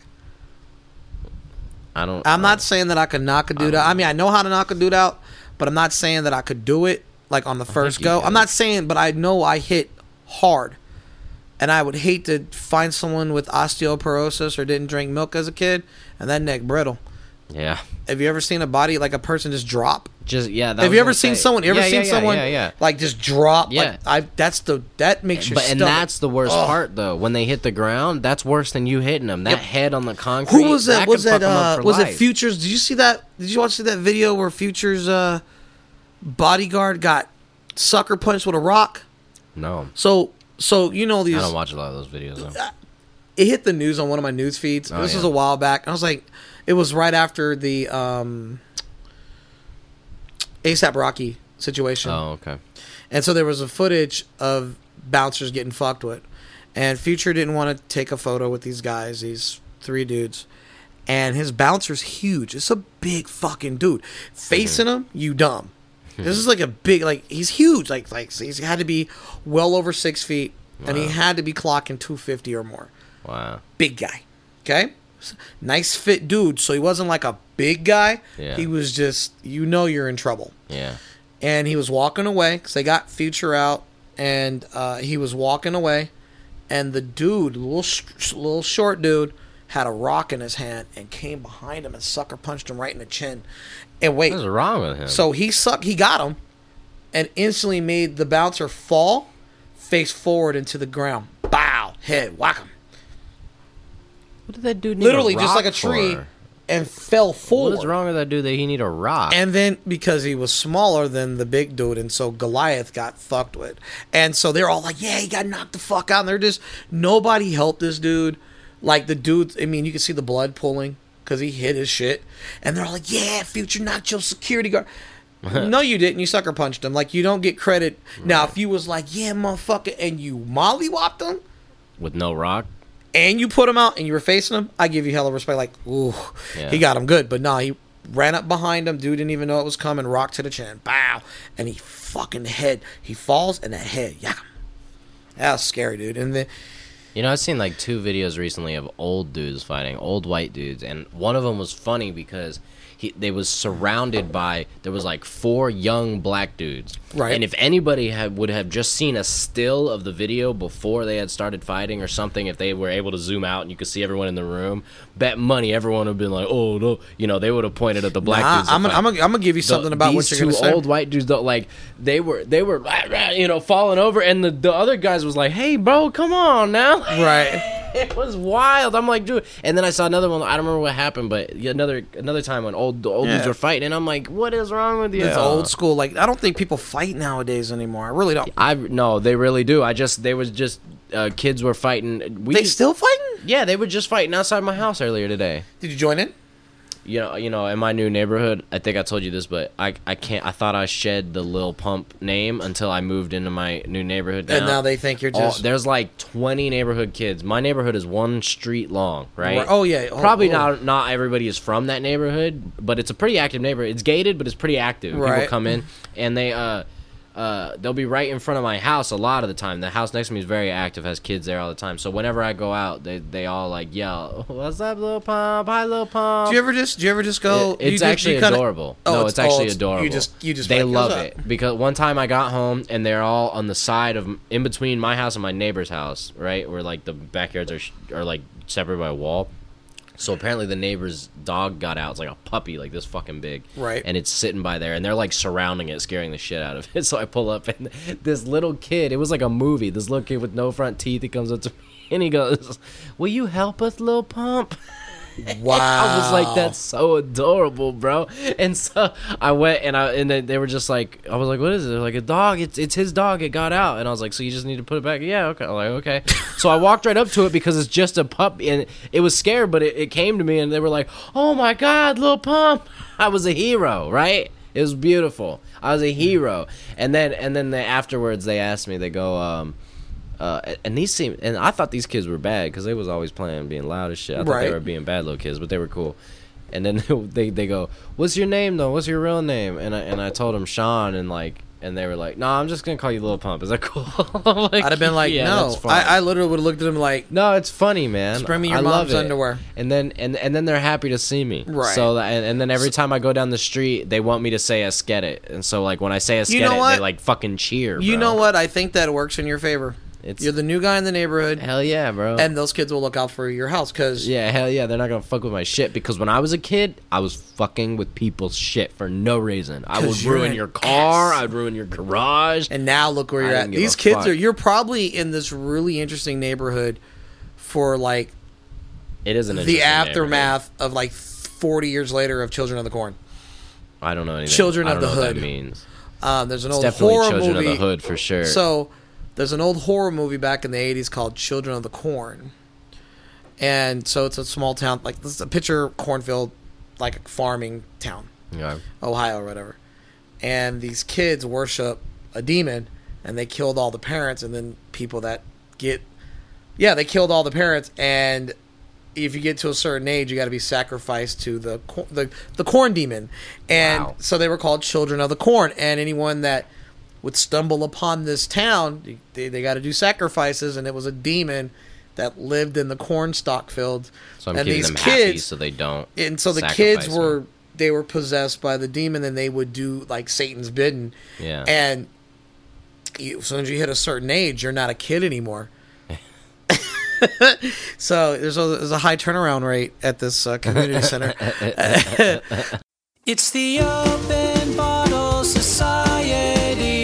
I'm not saying that I could knock a dude out. I mean, I know how to knock a dude out, but I'm not saying that I could do it like on the first you go. could. I'm not saying, but I know I hit hard. And I would hate to find someone with osteoporosis or didn't drink milk as a kid and that neck brittle. Yeah. Have you ever seen a body like a person just drop? Just yeah. Have you ever seen someone? You ever seen someone Yeah. like just drop? Yeah. Like that makes your But stomach. and that's the worst Ugh. part though. When they hit the ground, that's worse than you hitting them. That head on the concrete. Who was that? could fuck 'em up for Was it life. Futures? Did you see that? Did you watch that video where Futures bodyguard got sucker punched with a rock? No, So you know these. I don't watch a lot of those videos. Though. It hit the news on one of my news feeds. Oh, This was yeah. a while back. I was like, it was right after the ASAP Rocky situation. Oh, okay. And so there was a footage of bouncers getting fucked with. And Future didn't want to take a photo with these guys, these three dudes. And his bouncer's huge. It's a big fucking dude. Facing him, you dumb. This is like a big, like, he's huge. Like he had to be well over 6 feet. And he had to be clocking 250 or more. Wow. Big guy. Okay? Nice fit dude. So he wasn't like a big guy. Yeah. He was just, you're in trouble. Yeah. And he was walking away because they got Future out, and he was walking away, and the dude, little short dude, had a rock in his hand and came behind him and sucker punched him right in the chin. And wait, What's wrong with him? so he got him, and instantly made the bouncer fall face forward into the ground. Bow, head, whack him. what did that dude need? Literally a just rock like a tree, for? and fell forward. What is wrong with that dude that he need a rock? And then because he was smaller than the big dude, and so Goliath got fucked with. And so they're all like, yeah, he got knocked the fuck out. And they're just, nobody helped this dude. Like the dude, I mean, you can see the blood pooling because he hit his shit. And they're all like, yeah, Future knocked your security guard. No, you didn't. You sucker punched him. Like, you don't get credit. Now, if you was like, yeah, motherfucker, and you mollywopped him, With no rock? and you put him out and you were facing him, I give you hella respect. Like, ooh, Yeah. he got him good. But nah, he ran up behind him. Dude didn't even know it was coming. Rock to the chin. Bow. And he falls and that head, yak him. That was scary, dude. And then You know, I've seen like 2 videos recently of old dudes fighting, old white dudes, and one of them was funny because they was surrounded by, there was like 4 young black dudes. Right. And if anybody would have just seen a still of the video before they had started fighting or something, if they were able to zoom out and you could see everyone in the room, bet money everyone would have been like, oh no, you know, they would have pointed at the black dudes. I'm gonna give you something about what you're gonna say. These 2 old white dudes, though, like they were you know, falling over, and the other guys was like, hey bro, come on now. Right. It was wild. I'm like, dude. And then I saw another one. I don't remember what happened, but another time when old dudes were fighting, and I'm like, what is wrong with you? It's old school. Like, I don't think people fight nowadays anymore. I really don't. No, they really do. Kids were fighting. They still fighting? Yeah, they were just fighting outside my house earlier today. Did you join in? You know, in my new neighborhood, I think I told you this, but I can't. I thought I shed the Lil Pump name until I moved into my new neighborhood. And now they think you're just. There's like 20 neighborhood kids. My neighborhood is 1 street long, right? Oh yeah. Probably not everybody is from that neighborhood, but it's a pretty active neighborhood. It's gated, but it's pretty active. Right. People come in and they'll be right in front of my house a lot of the time. The house next to me is very active, has kids there all the time. So whenever I go out, they all like yell, "What's up, Lil Pump? Hi, Lil Pump." Do you ever just go? It's actually adorable. No, it's actually adorable. You just they love it because one time I got home and they're all on the side of in between my house and my neighbor's house, right, where like the backyards are like separated by a wall. So apparently the neighbor's dog got out. It's like a puppy, like this fucking big. Right. And it's sitting by there, and they're like surrounding it, scaring the shit out of it. So I pull up, and this little kid, it was like a movie. This little kid with no front teeth, he comes up to me, and he goes, "Will you help us, Lil Pump?" Wow. I was like, that's so adorable, bro. And so I went, and they were just like, I was like, what is it? They're like, a dog. It's his dog. It got out. And I was like, so you just need to put it back? Yeah, okay. I'm like, okay. So I walked right up to it because it's just a puppy, and it was scared, but it came to me, and they were like, oh my God, Lil Pump. I was a hero, right? It was beautiful. I was a hero. And then afterwards, they asked me, they go, and I thought these kids were bad because they was always playing, being loud as shit. I thought they were being bad little kids, but they were cool. And then they go, "What's your name though? What's your real name?" And I told them Sean, and they were like, "No, I'm just gonna call you Lil Pump. Is that cool?" Like, I'd have been like, "No." I literally would have looked at him like, "No, it's funny, man. Just bring me your mom's underwear." And then they're happy to see me. Right. So and then every time I go down the street, they want me to say "Esket it," and so like when I say "Esket it," they like fucking cheer. You know what? I think that works in your favor. You're the new guy in the neighborhood. Hell yeah, bro. And those kids will look out for your house because... Yeah, hell yeah. They're not going to fuck with my shit because when I was a kid, I was fucking with people's shit for no reason. I would ruin your car. I'd ruin your garage. And now look where you're at. These kids you're probably in this really interesting neighborhood for like... It is an the aftermath of like 40 years later of Children of the Corn. I don't know anything. Children of the Hood. What that means. There's an old horror movie. Children of the Hood for sure. So... There's an old horror movie back in the 80s called Children of the Corn. And so it's a small town, like this is a picture cornfield, like a farming town. Yeah. Ohio or whatever. And these kids worship a demon, and they killed all the parents, and then people that they killed all the parents, and if you get to a certain age, you got to be sacrificed to the corn demon. And so they were called Children of the Corn, and anyone that would stumble upon this town, they got to do sacrifices, and it was a demon that lived in the corn stalk fields. So I'm keeping them happy so they don't. And so the kids were possessed by the demon, and they would do like Satan's bidding. Yeah. And as soon as you hit a certain age, you're not a kid anymore. So there's a high turnaround rate at this community center. It's the Open Bottle Society.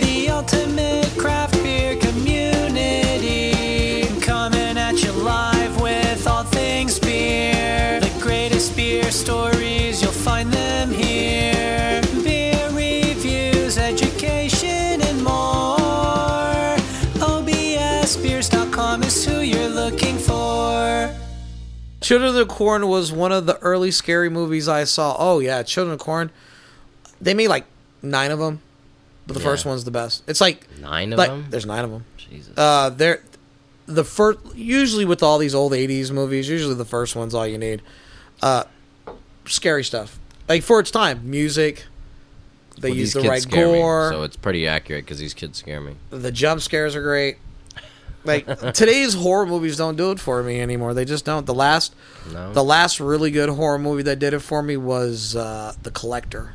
Stories, you'll find them here. Beer reviews, education, and more. OBSbeers.com is who you're looking for. Children of the Corn was one of the early scary movies I saw. Oh yeah, Children of the Corn. They made like 9 of them, but the first one's the best. It's like 9 of them. There's 9 of them. Jesus. They're the first. Usually with all these old '80s movies, usually the first one's all you need. Scary stuff, like for its time, music. They use the right gore, so it's pretty accurate because these kids scare me. The jump scares are great. Like today's horror movies don't do it for me anymore. They just don't. The last really good horror movie that did it for me was The Collector.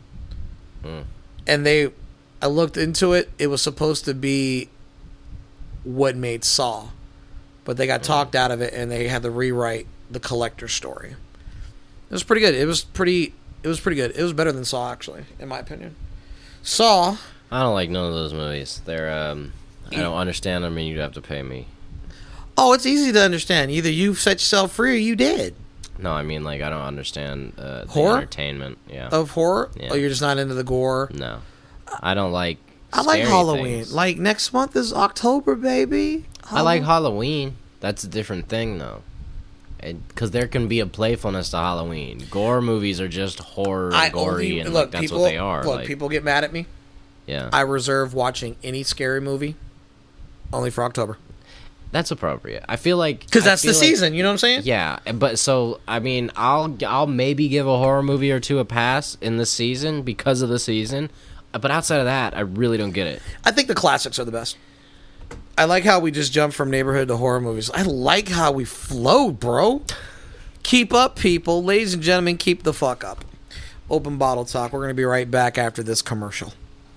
And I looked into it. It was supposed to be what made Saw, but they got talked out of it, and they had to rewrite The Collector story. It was pretty good. It was pretty good. It was better than Saw, actually, in my opinion. Saw. I don't like none of those movies. They're I don't understand them, and you'd have to pay me. Oh, it's easy to understand. Either you set yourself free or you did. No, I mean, like, I don't understand the horror? entertainment. Yeah. Of horror? Yeah. Oh, you're just not into the gore? No. I don't like I like scary Halloween. things. Like, next month is October, baby. I like Halloween. That's a different thing, though. Because there can be a playfulness to Halloween. Gore movies are just horror, gory, and look, that's people, what they are. Look, like, people get mad at me. Yeah. I reserve watching any scary movie only for October. That's appropriate. I feel like... Because that's the season, you know what I'm saying? Yeah, but so, I mean, I'll maybe give a horror movie or two a pass in the season because of the season. But outside of that, I really don't get it. I think the classics are the best. I like how we just jumped from neighborhood to horror movies. I like how we flowed, bro. Keep up, people. Ladies and gentlemen, keep the fuck up. Open Bottle Talk. We're going to be right back after this commercial.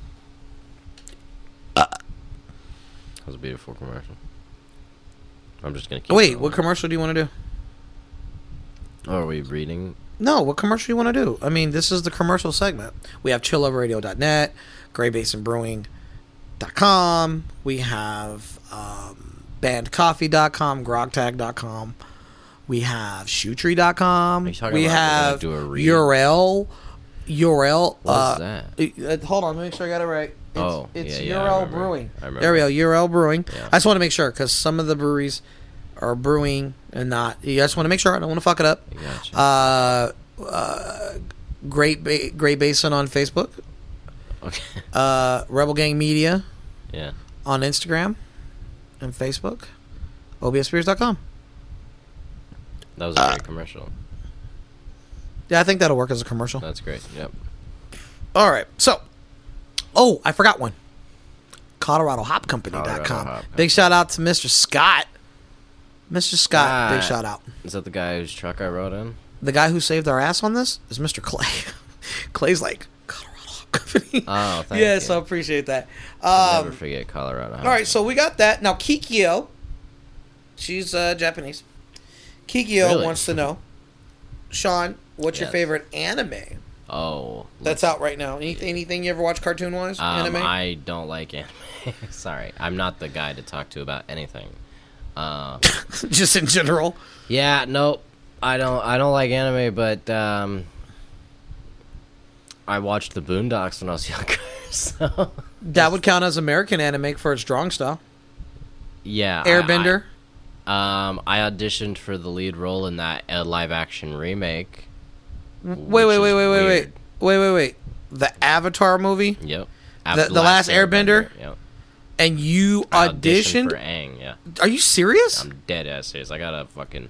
That was a beautiful commercial. I'm just going to keep Wait, going. what commercial do you want to do? Oh, are we reading? No, what commercial do you want to do? I mean, this is the commercial segment. We have chilloverradio.net, graybasinbrewing.com. We have bandcoffee.com, grogtag.com. We have shoetree.com. Are you talking We about have we're gonna do a read? URL. What is that? Hold on, let me make sure I got it right. It's URL Brewing. I remember. There we go, URL Brewing. Yeah. I just want to make sure, because some of the breweries are brewing and not. I just want to make sure. I don't want to fuck it up. Gotcha. Great Basin on Facebook. Okay. Rebel Gang Media Yeah. on Instagram and Facebook. OBSbeers.com. That was a great commercial. Yeah, I think that'll work as a commercial. That's great. Yep. All right. So, I forgot one. ColoradoHopCompany.com. Colorado Hop Big shout out to Mr. Scott. Mr. Scott, big shout out. Is that the guy whose truck I rode in? The guy who saved our ass on this is Mr. Clay. Clay's like, Colorado Hop Company. Oh, thank yeah, you. so I appreciate that. I'll never forget Colorado. All right, so we got that. Now, Kikyo, she's Japanese. Kikyo Really? wants to know, Sean, what's your Yes. favorite anime Oh. that's out right now? Anything you ever watch cartoon-wise? Anime? I don't like anime. Sorry. I'm not the guy to talk to about anything. Just in general. Yeah, nope. I don't like anime, but I watched the Boondocks when I was younger. So That would count as American anime for its drawing style. yeah, Airbender. I auditioned for the lead role in that live action remake. Wait. The Avatar movie, Yep. The Last Airbender? Yep. and you I auditioned. for Aang. Yeah. Are you serious? I'm dead ass serious. I got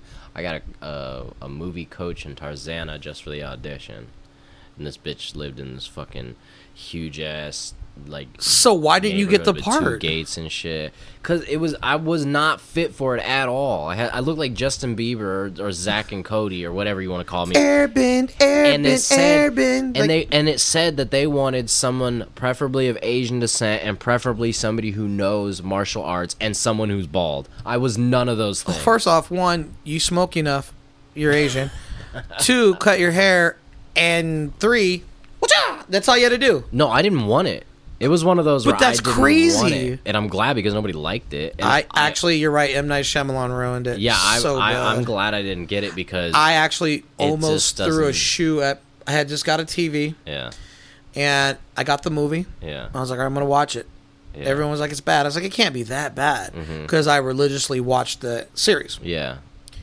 a movie coach in Tarzana just for the audition, and this bitch lived in this fucking huge ass like. So why didn't you get the neighborhood with part? 2 gates and shit. Cause I was not fit for it at all. I looked like Justin Bieber or Zach and Cody or whatever you want to call me. Airbend. And it said that they wanted someone preferably of Asian descent and preferably somebody who knows martial arts and someone who's bald. I was none of those things. First off, 1, you smoke enough. You're Asian. 2, cut your hair. And 3, whatcha? That's all you had to do. No, I didn't want it. It was one of those But where that's I didn't crazy. want it. And I'm glad because nobody liked it. And Actually, you're right. M. Night Shyamalan ruined it. yeah, so I'm bad. glad I didn't get it because I actually almost just threw a doesn't- shoe at. I had just got a TV, yeah, and I got the movie. yeah, I was like, I'm going to watch it. yeah. Everyone was like, it's bad. I was like, it can't be that bad. Mhm. Because I religiously watched the series. yeah.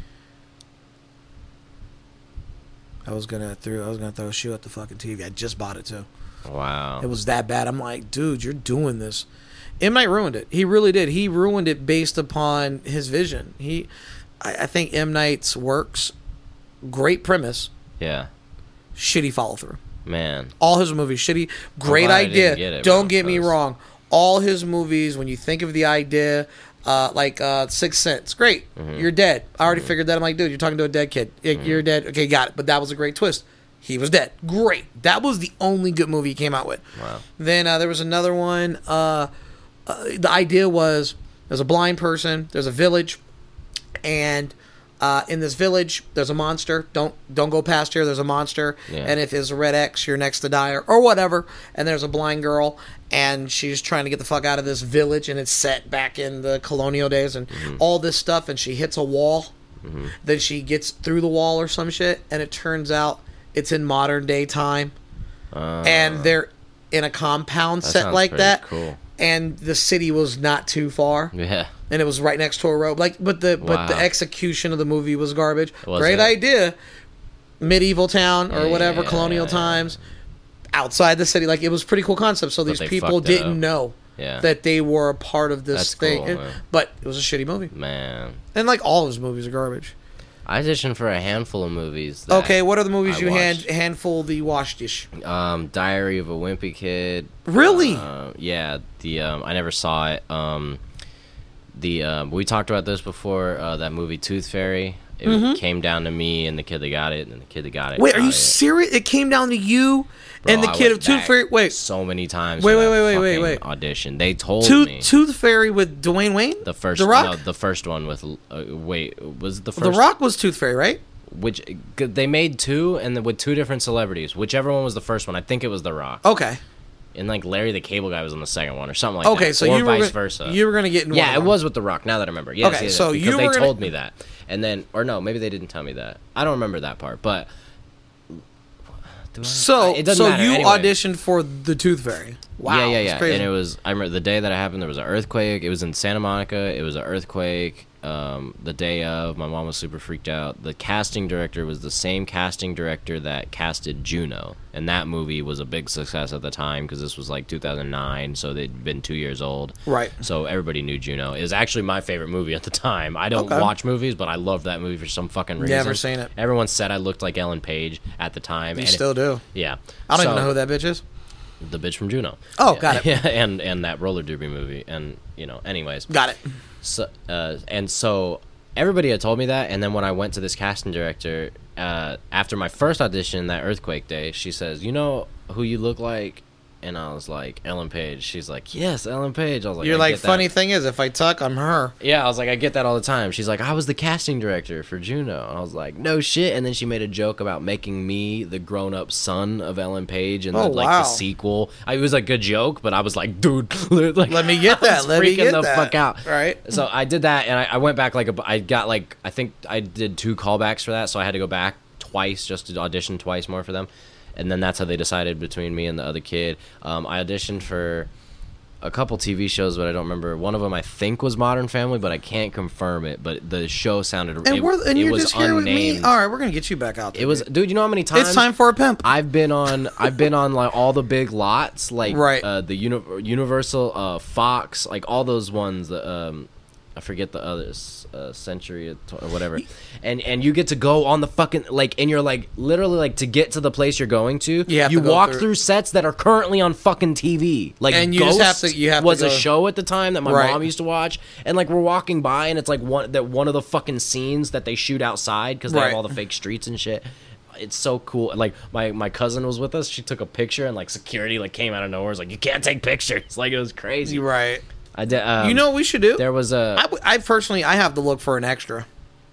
I was gonna throw a shoe at the fucking TV. I just bought it too. Wow. It was that bad. I'm like, dude, you're doing this. M. Night ruined it. He really did. He ruined it based upon his vision. I think M. Night's works, great premise, yeah, shitty follow through. man. All his movies, shitty, great glad I didn't idea. get it, Don't bro, get me 'cause- wrong. All his movies, when you think of the idea, Sixth Sense. Great. You're dead. I already figured that. I'm like, dude, you're talking to a dead kid. You're dead. Okay, got it. But that was a great twist. He was dead. Great. That was the only good movie he came out with. Wow. Then there was another one. The idea was there's a blind person, there's a village, and in this village there's a monster. Don't go past here. There's a monster, and if it's a red X, you're next to die or whatever. And there's a blind girl, and she's trying to get the fuck out of this village, and it's set back in the colonial days and all this stuff. And she hits a wall. Then she gets through the wall or some shit, and it turns out it's in modern day time, and they're in a compound set like that. Cool. And the city was not too far. Yeah. And it was right next to a road. But the execution of the movie was garbage. Great it? idea. Medieval town or whatever, colonial times, outside the city. Like, it was a pretty cool concept. So these people didn't know that they were a part of this thing. Cool, but it was a shitty movie. Man. And like all of his movies are garbage. I auditioned for a handful of movies. Okay, what are the movies you watched? handful the watched-ish? Diary of a Wimpy Kid. Really? Yeah. I never saw it. We talked about this before. That movie Tooth Fairy. It came down to me and the kid that got it, and the kid that got it. Wait, are you serious? It came down to you and the kid of Tooth Fairy. Wait, so many times. Wait. Audition. They told me Tooth Fairy with Dwayne Wayne. The first, The Rock. No, the first one with. Was it the first? The Rock was Tooth Fairy, right? Which they made two, and with two different celebrities. Whichever one was the first one, I think it was The Rock. Okay. And like Larry the Cable Guy was on the second one, or something like that. Okay, so or you vice were versa. You were gonna get in. Yeah, it was with The Rock. Now that I remember. Yes, okay, yes, so because you they were told me that, and then no, maybe they didn't tell me that. I don't remember that part, but. So it doesn't matter. You anyway. auditioned for the Tooth Fairy. Wow. Yeah. Crazy. And it was. I remember the day that it happened. There was an earthquake. It was in Santa Monica. It was an earthquake. The day of, my mom was super freaked out. The casting director was the same casting director that casted Juno, and that movie was a big success at the time because this was like 2009, so they'd been 2 years old. Right. So everybody knew Juno. It was actually my favorite movie at the time. I don't watch movies, but I loved that movie for some fucking reason. Never seen it. Everyone said I looked like Ellen Page at the time. You still do. Yeah. I don't even know who that bitch is. The bitch from Juno. Oh, got it. Yeah, and that roller derby movie, and anyways. Got it. So everybody had told me that, and then when I went to this casting director after my first audition that earthquake day, she says, "You know who you look like?" And I was like, Ellen Page. She's like, yes, Ellen Page. I was like, you're like, funny thing is, if I tuck, I'm her. Yeah, I was like, I get that all the time. She's like, I was the casting director for Juno. And I was like, no shit. And then she made a joke about making me the grown-up son of Ellen Page and the sequel. It was a good joke, but I was like, dude, like, let me get that. Let me get the that. fuck out. Right. So I did that, and I went back I think I did 2 callbacks for that, so I had to go back twice just to audition twice more for them. And then that's how they decided between me and the other kid. I auditioned for a couple TV shows, but I don't remember. One of them I think was Modern Family, but I can't confirm it. But the show sounded and you're was just here unnamed. with me. All right, we're gonna get you back out there. It was, dude. You know how many times it's time for a pimp. I've been on like all the big lots, like the Universal, Fox, like all those ones. I forget the others, Century or whatever, and you get to go on the fucking and you're like literally like to get to the place you're going to. You walk through sets that are currently on fucking TV. Like, and you Ghost was a show at the time that my mom used to watch, and like we're walking by and it's like one of the fucking scenes that they shoot outside because they have all the fake streets and shit. It's so cool. Like my cousin was with us. She took a picture and like security like came out of nowhere. It's like, you can't take pictures. Like, it was crazy. Right. I did. You know what we should do? There was I personally, I have to look for an extra.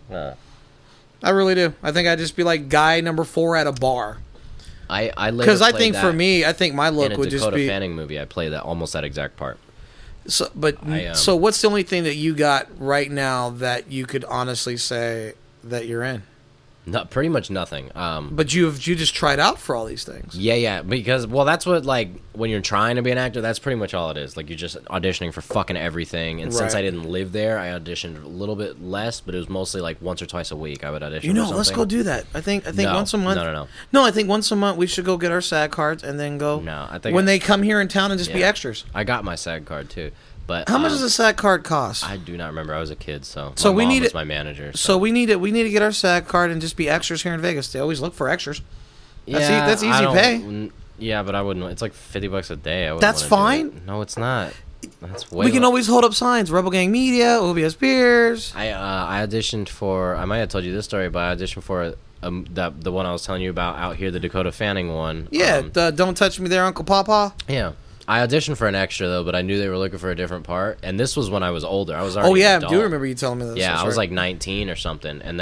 I really do. I think I'd just be like guy number 4 at a bar. Because I think for me, I think my look would just be. In a Dakota Fanning movie, I played almost that exact part. So, so what's the only thing that you got right now that you could honestly say that you're in? Pretty much nothing. But you just tried out for all these things. Yeah, because that's what, like, when you're trying to be an actor, that's pretty much all it is. Like, you're just auditioning for fucking everything. And since I didn't live there, I auditioned a little bit less, but it was mostly like once or twice a week I would audition. Let's go do that. I think no, once a month. No, I think once a month we should go get our SAG cards and then go. No, I think when they come here in town and just be extras. I got my SAG card too. But how much does a SAG card cost? I do not remember. I was a kid, so we mom need was my manager. So we need to get our SAG card and just be extras here in Vegas. They always look for extras. That's easy pay. Yeah, but I wouldn't. It's like $50 a day. That's fine. No, it's not. That's way we can always hold up signs. Rebel Gang Media, OBS Beers. I auditioned for. I might have told you this story, but I auditioned for the one I was telling you about out here, the Dakota Fanning one. Yeah, Don't Touch Me There, Uncle Papa. Yeah. I auditioned for an extra, though, but I knew they were looking for a different part. And this was when I was older. I was already an I adult. do remember you telling me this. Yeah, That's I was right. like 19 or something. And then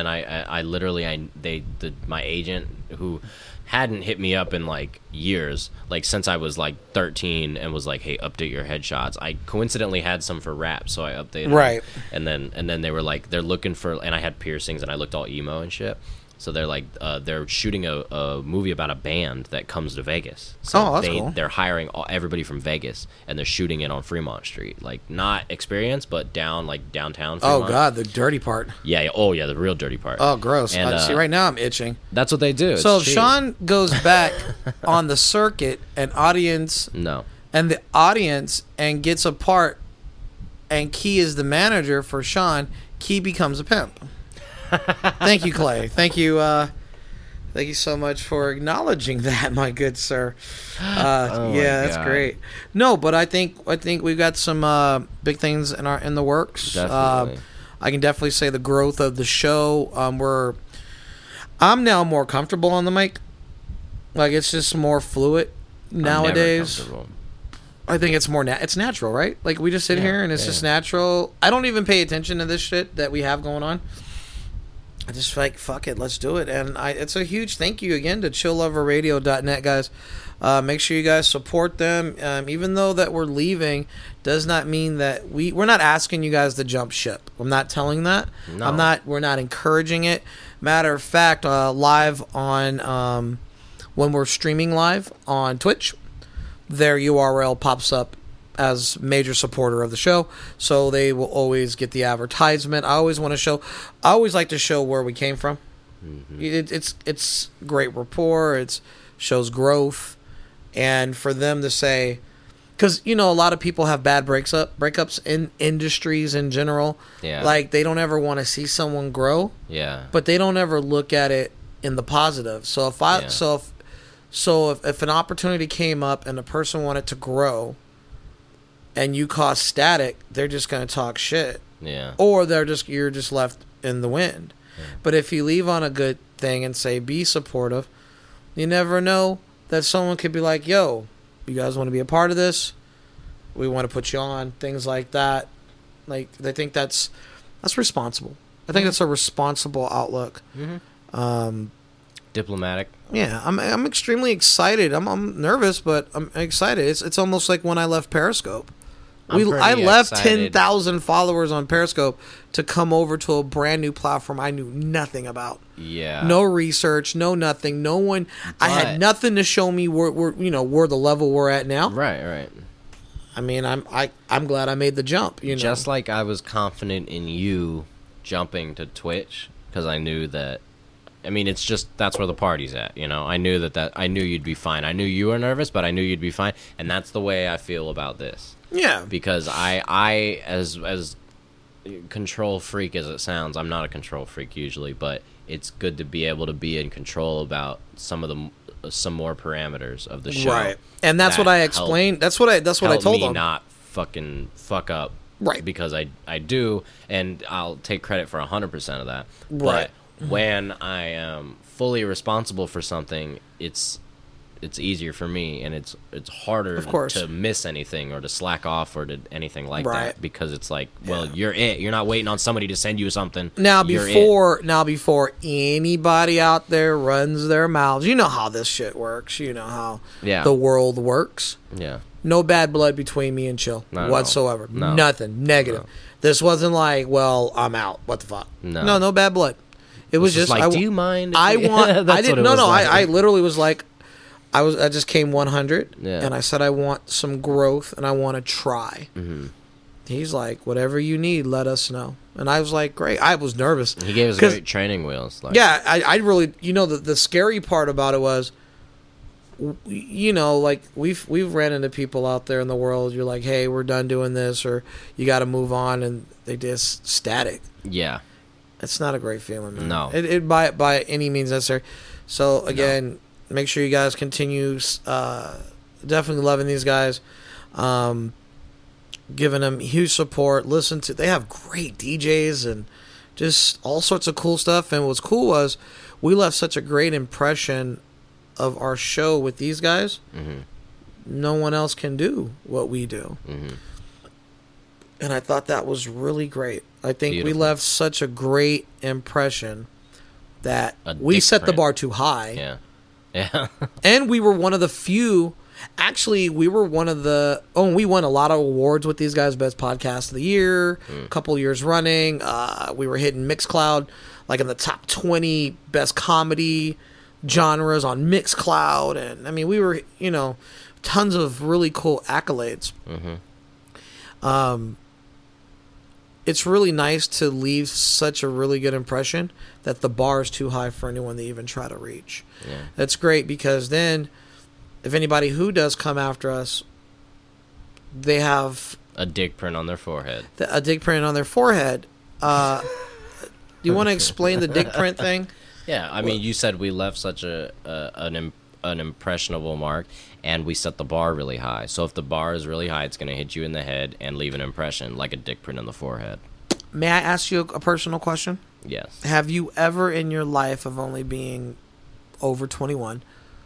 my agent, who hadn't hit me up in like years, like since I was like 13, and was like, hey, update your headshots. I coincidentally had some for rap, so I updated Right. them. And then they were like, they're looking for, and I had piercings and I looked all emo and shit. So they're like, they're shooting a movie about a band that comes to Vegas. So that's cool. They're hiring everybody from Vegas, and they're shooting it on Fremont Street. Like, not Experience, but downtown Fremont. Oh, God, the dirty part. Yeah. Oh, yeah, the real dirty part. Oh, gross. And, See, right now I'm itching. That's what they do. It's So if cheap. Sean goes back on the circuit and No. the audience and gets a part, and Key is the manager for Sean, Key becomes a pimp. Thank you, Clay. Thank you so much for acknowledging that, my good sir. my That's God. great. No, but I think we've got some big things in the works. Definitely. I can definitely say the growth of the show. I'm now more comfortable on the mic. Like, it's just more fluid nowadays. I'm never comfortable. I think it's more it's natural, right? Like, we just sit here and it's just natural. I don't even pay attention to this shit that we have going on. I just like, fuck it, let's do it. And it's a huge thank you again to chillloverradio.net, guys. Make sure you guys support them. Even though that we're leaving, does not mean that we're not asking you guys to jump ship. I'm not telling that. No. We're not encouraging it. Matter of fact, live on when we're streaming live on Twitch, their URL pops up as major supporter of the show, so they will always get the advertisement. I always like to show where we came from. Mm-hmm. It's great rapport. It shows growth, and for them to say, because a lot of people have bad breakups in industries in general. Yeah. Like, they don't ever want to see someone grow. Yeah. But they don't ever look at it in the positive. So if an opportunity came up and a person wanted to grow, and you cause static, they're just going to talk shit. Yeah. Or you're just left in the wind. Yeah. But if you leave on a good thing and say, be supportive, you never know that someone could be like, yo, you guys want to be a part of this? We want to put you on, things like that. Like, I think that's responsible. I think that's a responsible outlook. Mm-hmm. Diplomatic. Yeah, I'm extremely excited. I'm nervous, but I'm excited. It's almost like when I left Periscope. I left 10,000 followers on Periscope to come over to a brand new platform I knew nothing about. Yeah. No research, no nothing. No one. I had nothing to show me where the level we're at now. Right. I mean, I'm glad I made the jump. Just like I was confident in you jumping to Twitch because I knew that. I mean, it's just that's where the party's at. I knew that I knew you'd be fine. I knew you were nervous, but I knew you'd be fine, and that's the way I feel about this. Yeah, because I as control freak as it sounds, I'm not a control freak usually, but it's good to be able to be in control about some more parameters of the show. Right, and that's what I explained. That's what I told them. Not fucking fuck up. Right, because I do, and I'll take credit for 100% of that. Right. But when I am fully responsible for something, it's easier for me, and it's harder to miss anything or to slack off or to anything like that, because it's like, well, you're not waiting on somebody to send you something. Now before anybody out there runs their mouths, you know how this shit works. You know how the world works. Yeah. No bad blood between me and Chill whatsoever. No. Nothing negative. No. This wasn't like, well, I'm out. What the fuck? No bad blood. It was just like, do you mind? I didn't. I literally was like, I just came 100, and I said I want some growth and I want to try. Mm-hmm. He's like, whatever you need, let us know. And I was like, great. I was nervous. He gave us great training wheels. I really, the scary part about it was, like we've ran into people out there in the world. You're like, hey, we're done doing this, or you got to move on, and they just static. Yeah. It's not a great feeling, man. No. It by any means necessary. So again, make sure you guys continue. Definitely loving these guys. giving them huge support. They have great DJs and just all sorts of cool stuff. And what's cool was we left such a great impression of our show with these guys. Mm-hmm. No one else can do what we do. Mm-hmm. And I thought that was really great. I think Beautiful. we left such a great impression that A we dick set the print. bar too high. Yeah. Yeah. And we were one of the few. Actually, we were one of the. Oh, we won a lot of awards with these guys. Best podcast of the year, a couple years running. We were hitting Mixcloud, like in the top 20 best comedy genres on Mixcloud, and I mean, we were, tons of really cool accolades. Mm-hmm. It's really nice to leave such a really good impression that the bar is too high for anyone to even try to reach. Yeah. That's great, because then if anybody who does come after us, they have A dick print on their forehead. a dick print on their forehead. Do you want to explain the dick print thing? Yeah, I mean, you said we left such an impressionable mark, and we set the bar really high. So if the bar is really high, it's going to hit you in the head and leave an impression, like a dick print on the forehead. May I ask you a personal question? Yes. Have you ever in your life of only being over 21,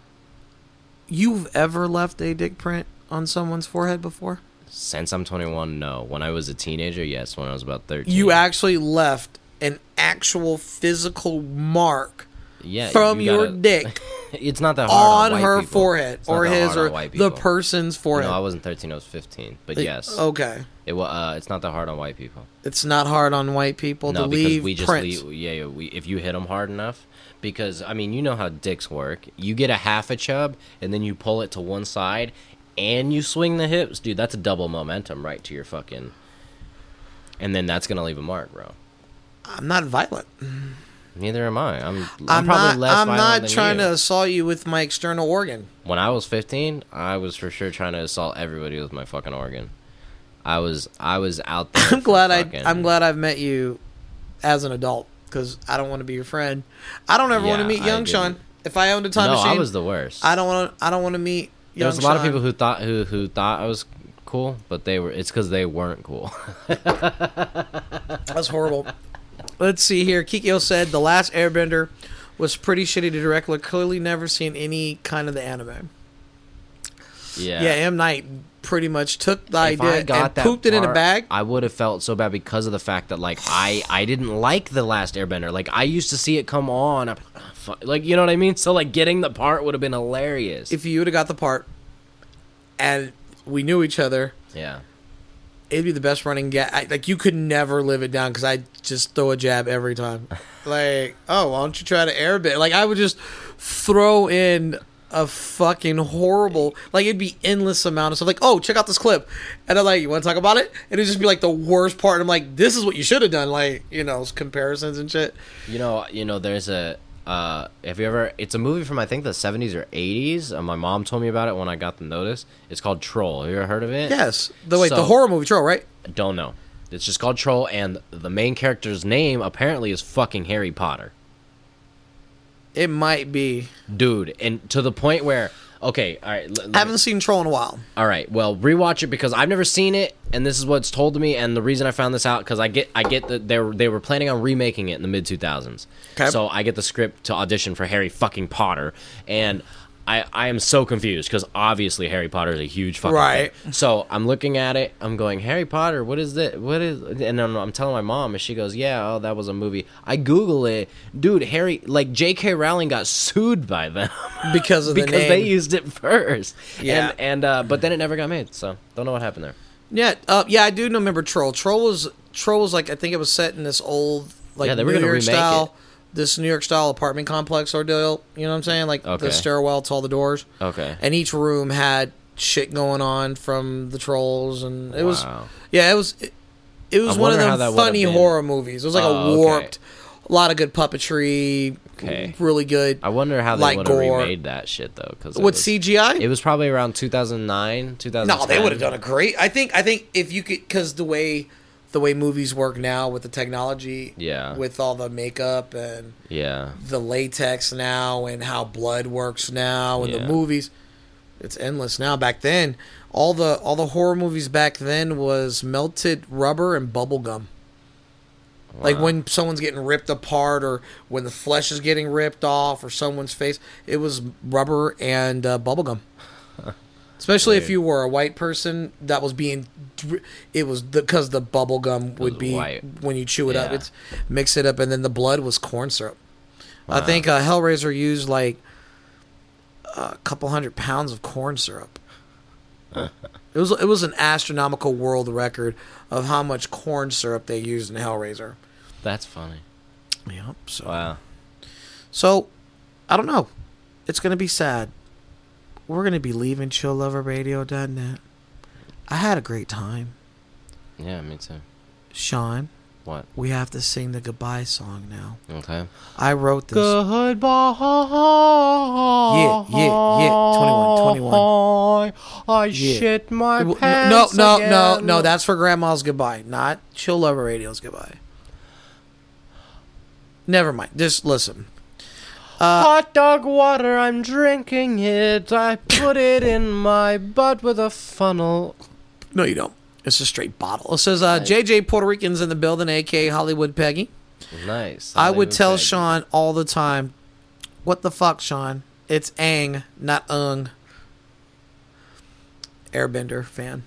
you've ever left a dick print on someone's forehead before? Since I'm 21, no. When I was a teenager, yes. When I was about 13. You actually left an actual physical mark from you your gotta- dick It's not that hard on on white her people. forehead, It's not or that his, hard on or white the people. person's forehead. No, I wasn't 13. I was 15. But yes, Okay. it's not that hard on white people. It's not hard on white people No, to because leave we just prints. if you hit them hard enough, because I mean, you know how dicks work. You get a half a chub, and then you pull it to one side, and you swing the hips, dude. That's a double momentum right to your fucking, and then that's gonna leave a mark, bro. I'm not violent. Neither am I. I'm I'm probably not. less I'm violent not than trying you. to assault you with my external organ. When I was 15, I was for sure trying to assault everybody with my fucking organ. I was out there. I'm glad fucking, I'm glad I've met you as an adult, because I don't want to be your friend. I don't ever want to Yeah, meet I young Sean. didn't. If I owned a time No, machine, I was the worst. I don't want to meet young There's a lot of Sean. people who thought I was cool, but it's because they weren't cool. That's horrible. Let's see here. Kikyo said The Last Airbender was pretty shitty to direct. Clearly never seen any kind of the anime. Yeah, M. Night pretty much took the If I idea got and that pooped it in a part, bag. I would have felt so bad because of the fact that like I didn't like The Last Airbender. Like I used to see it come on, like you know what I mean. So like getting the part would have been hilarious. If you would have got the part and we knew each other, Yeah. it'd be the best running gag. Like, you could never live it down because I just throw a jab every time. Like, oh, why don't you try to airbend? Like, I would just throw in a fucking horrible, like, it'd be endless amount of stuff. Like, oh, check out this clip. And I'm like, you want to talk about it? And it'd just be like the worst part. And I'm like, this is what you should have done. Like, comparisons and shit. You know, there's a have you ever? It's a movie from I think the 70s or 80s. My mom told me about it when I got the notice. It's called Troll. Have you ever heard of it? Yes. The So- horror movie Troll, right? Don't know. It's just called Troll, and the main character's name apparently is fucking Harry Potter. It might be. Dude, and to the point where, okay, all right. I haven't seen Troll in a while. All right, well, rewatch it because I've never seen it, and this is what's told to me. And the reason I found this out because I get that they were planning on remaking it in the mid 2000s. Okay. So I get the script to audition for Harry fucking Potter, and I am so confused because obviously Harry Potter is a huge fucking Right. thing. So I'm looking at it, I'm going Harry Potter. What is that? What is? And then I'm telling my mom, and she goes, "Yeah, oh, that was a movie." I Google it, dude. J.K. Rowling got sued by them Because of the because name. they used it first. Yeah. and but then it never got made. So don't know what happened there. Yeah, I do remember Troll. Troll was like, I think it was set in this old, like, Yeah, they were New gonna York remake style, this New York style apartment complex ordeal. You know what I'm saying? Like Okay. the stairwell to all the doors. Okay. And each room had shit going on from the trolls, and it was, Wow. yeah, it was I one of wonder how them that would've funny been. horror movies. It was like Oh, a okay. warped, a lot of good puppetry, Okay. really good. I wonder how they Like would have gore. remade that shit though. Because With CGI? it was probably around 2009, 2010. No, they would have done it great. I think if you could, because the way movies work now with the technology, Yeah. with all the makeup and Yeah. the latex now and how blood works now in the Yeah. movies, it's endless now. Back then, all the horror movies back then was melted rubber and bubble gum. Wow. Like when someone's getting ripped apart, or when the flesh is getting ripped off, or someone's face, it was rubber and bubble gum. Especially if you were a white person, that was being, it was because the bubble gum would be white. When you chew it up, it's mix it up, and then the blood was corn syrup. Wow. I think Hellraiser used like a couple 100 pounds of corn syrup. It was an astronomical world record of how much corn syrup they used in Hellraiser. That's funny. Yep. So. Wow. So, I don't know. It's going to be sad. We're going to be leaving chillloverradio.net. I had a great time. Yeah, me too. Sean. What? We have to sing the goodbye song now. Okay. I wrote this. Goodbye. Yeah. 21. I shit my pants No. That's for Grandma's goodbye, not Chill Lover Radio's goodbye. Never mind. Just listen. Hot dog water, I'm drinking it. I put it in my butt with a funnel. No, you don't. It's a straight bottle. It says, JJ Puerto Rican's in the building, a.k.a. Hollywood Peggy. Nice. I would tell Sean all the time, what the fuck, Sean? It's Aang, not Ung. Airbender fan.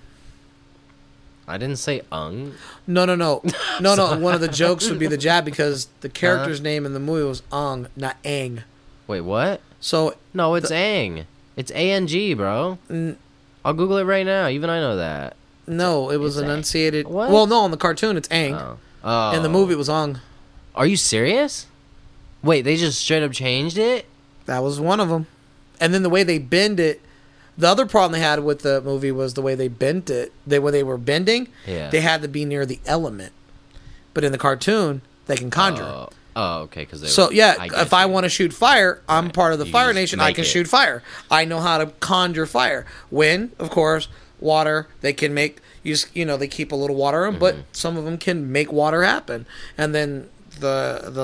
I didn't say Ung. No. No. One of the jokes would be the jab, because the character's name in the movie was Ung, not Aang. Wait, what? So no, it's Aang. It's A-N-G, bro. I'll Google it right now. Even I know that. No, it was enunciated. What? Well, no, in the cartoon it's Aang. Oh. In the movie it was Ung. Are you serious? Wait, they just straight up changed it? That was one of them. And then the way they bend it, the other problem they had with the movie was the way they bent it. When they were bending, they had to be near the element. But in the cartoon, they can conjure. Okay. If I want to shoot fire, I'm part of the Fire Nation. I can shoot fire. I know how to conjure fire. When, of course, water, they can make, they keep a little water in, but some of them can make water happen. And then the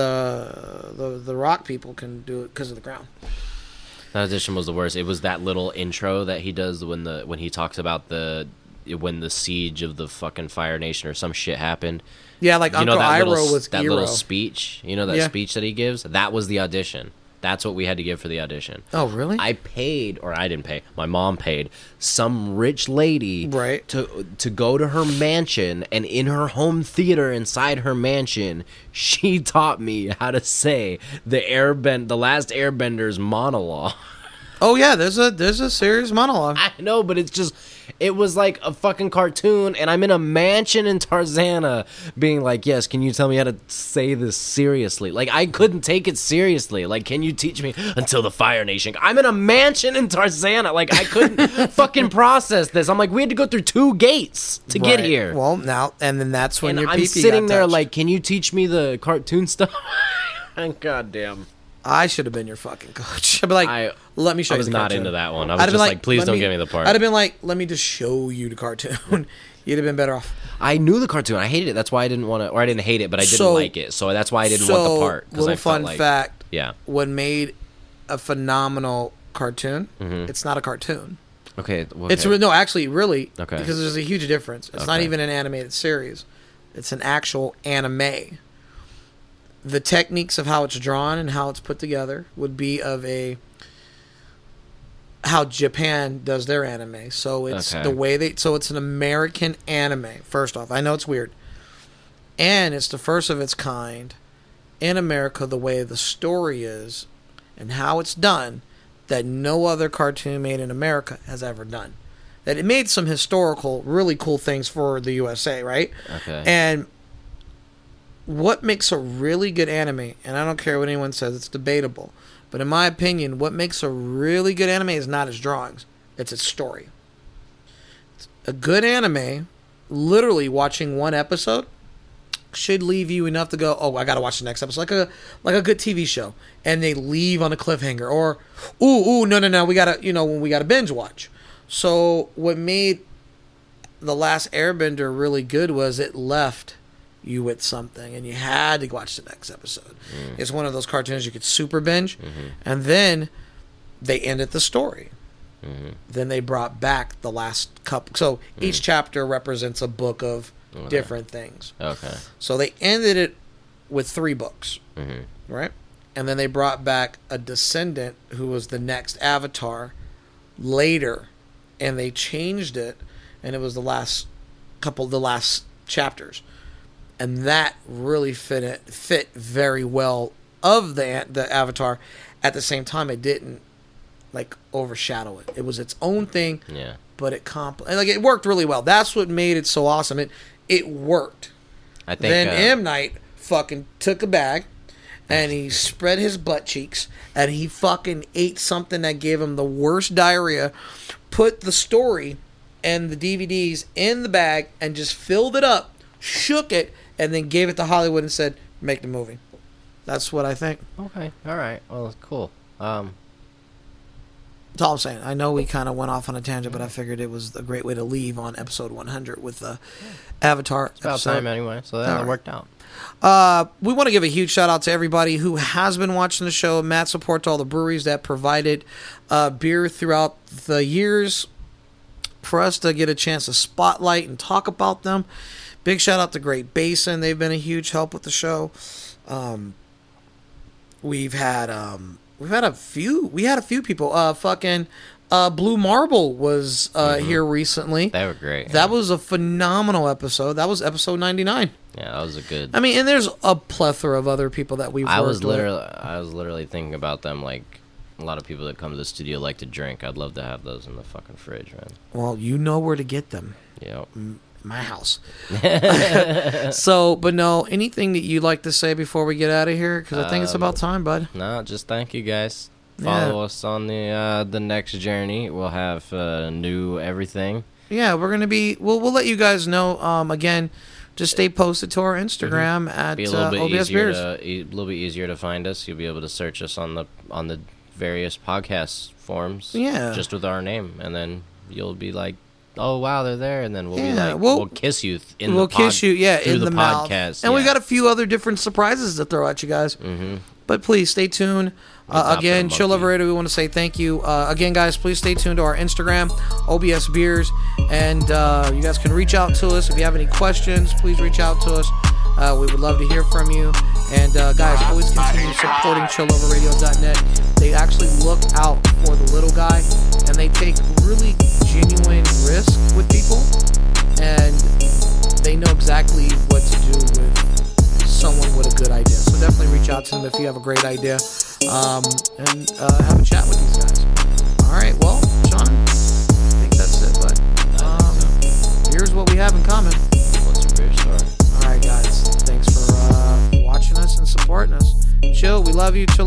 rock people can do it because of the ground. That audition was the worst. It was that little intro that he does when he talks about when the siege of the fucking Fire Nation or some shit happened. Yeah, like Uncle Iroh was that little speech. You know that speech that he gives? That was the audition. That's what we had to give for the audition. Oh, really? I didn't pay. My mom paid some rich lady to go to her mansion, and in her home theater inside her mansion, she taught me how to say the last Airbender's monologue. Oh yeah, there's a serious monologue. I know, but it was like a fucking cartoon, and I'm in a mansion in Tarzana being like, yes, can you tell me how to say this seriously? Like, I couldn't take it seriously. Like, can you teach me until the Fire Nation? I'm in a mansion in Tarzana. Like, I couldn't fucking process this. I'm like, we had to go through 2 gates to get here. Well, now, and then that's when your I'm pee-pee sitting got there touched. like, can you teach me the cartoon stuff? God damn. I should have been your fucking coach. I'd be like, let me show you the cartoon. I was not into that one. I was just like, please don't give me the part. I'd have been like, let me just show you the cartoon. You'd have been better off. I knew the cartoon. I hated it. That's why I didn't want to, or I didn't hate it, but I didn't like it. So that's why I didn't want the part. Little fun fact. Yeah. What made a phenomenal cartoon, it's not a cartoon. Okay. It's no, actually, really. Okay. Because there's a huge difference. It's not even an animated series. It's an actual anime. The techniques of how it's drawn and how it's put together would be of how Japan does their anime. So it's the way so it's an American anime. First off, I know it's weird. And it's the first of its kind in America, the way the story is and how it's done, that no other cartoon made in America has ever done. That it made some historical, really cool things for the USA, right? Okay. And what makes a really good anime, and I don't care what anyone says, it's debatable, but in my opinion, what makes a really good anime is not its drawings, it's its story. A good anime, literally watching one episode, should leave you enough to go, oh, I gotta watch the next episode, like a good TV show, and they leave on a cliffhanger, or no, we gotta binge watch. So what made The Last Airbender really good was it left you with something, and you had to watch the next episode. It's one of those cartoons you could super binge, and then they ended the story. Then they brought back the last couple. So each chapter represents a book of different things. Okay. So they ended it with 3 books, right? And then they brought back a descendant who was the next Avatar later, and they changed it, and it was the last chapters, and that really fit very well of the Avatar. At the same time, it didn't like overshadow it. It was its own thing. Yeah. But it it worked really well. That's what made it so awesome. It worked. I think Then M. Night fucking took a bag and he spread his butt cheeks and he fucking ate something that gave him the worst diarrhea, put the story and the DVDs in the bag and just filled it up, shook it, and then gave it to Hollywood and said, make the movie. That's what I think. Okay. All right. Well, cool. That's all I'm saying. I know we kind of went off on a tangent, but I figured it was a great way to leave on episode 100 with the Avatar It's about episode. time anyway, so that worked out. We want to give a huge shout out to everybody who has been watching the show. Mad support to all the breweries that provided beer throughout the years for us to get a chance to spotlight and talk about them. Big shout out to Great Basin. They've been a huge help with the show. We've had a few people. Blue Marble was here recently. They were great. That was a phenomenal episode. That was episode 99. Yeah, that was a good. I mean, and there's a plethora of other people that we've worked with. I was literally thinking about them. Like a lot of people that come to the studio like to drink. I'd love to have those in the fucking fridge, man. Well, you know where to get them. Yep. My house. So, but no, anything that you'd like to say before we get out of here? Because I think it's about time, bud. No, just thank you guys. Follow us on the next journey. We'll have new everything. Yeah, we're gonna be. We'll let you guys know. Again, just stay posted to our Instagram at Be a little bit OBS easier Beers. a little bit easier to find us. You'll be able to search us on the various podcast forms. Yeah. Just with our name, and then you'll be like, "Oh wow, they're there," and then we'll be Yeah, like, we'll- "We'll kiss you in We'll the pod, kiss you, yeah, through in the mouth. podcast." And we yeah. got a few other different surprises to throw at you guys. Mm-hmm. But please stay tuned. top Again, of the Chill monkey. Over Radio, we want to say thank you. Again, guys, please stay tuned to our Instagram, OBS Beers. And you guys can reach out to us. If you have any questions, please reach out to us. We would love to hear from you. And guys, always continue supporting chilloverradio.net. They actually look out for the little guy, and they take really genuine risk with people. And they know exactly what to do with someone with a good idea. So definitely reach out to them if you have a great idea, and have a chat with these guys. All right, well, Sean, I think that's it. But here's what we have in common. What's your beer story? All right, guys, thanks for watching us and supporting us. Chill, we love you.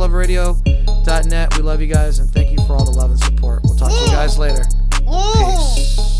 chilloverradio.net. We love you guys, and thank you for all the love and support. We'll talk to you guys later. Peace.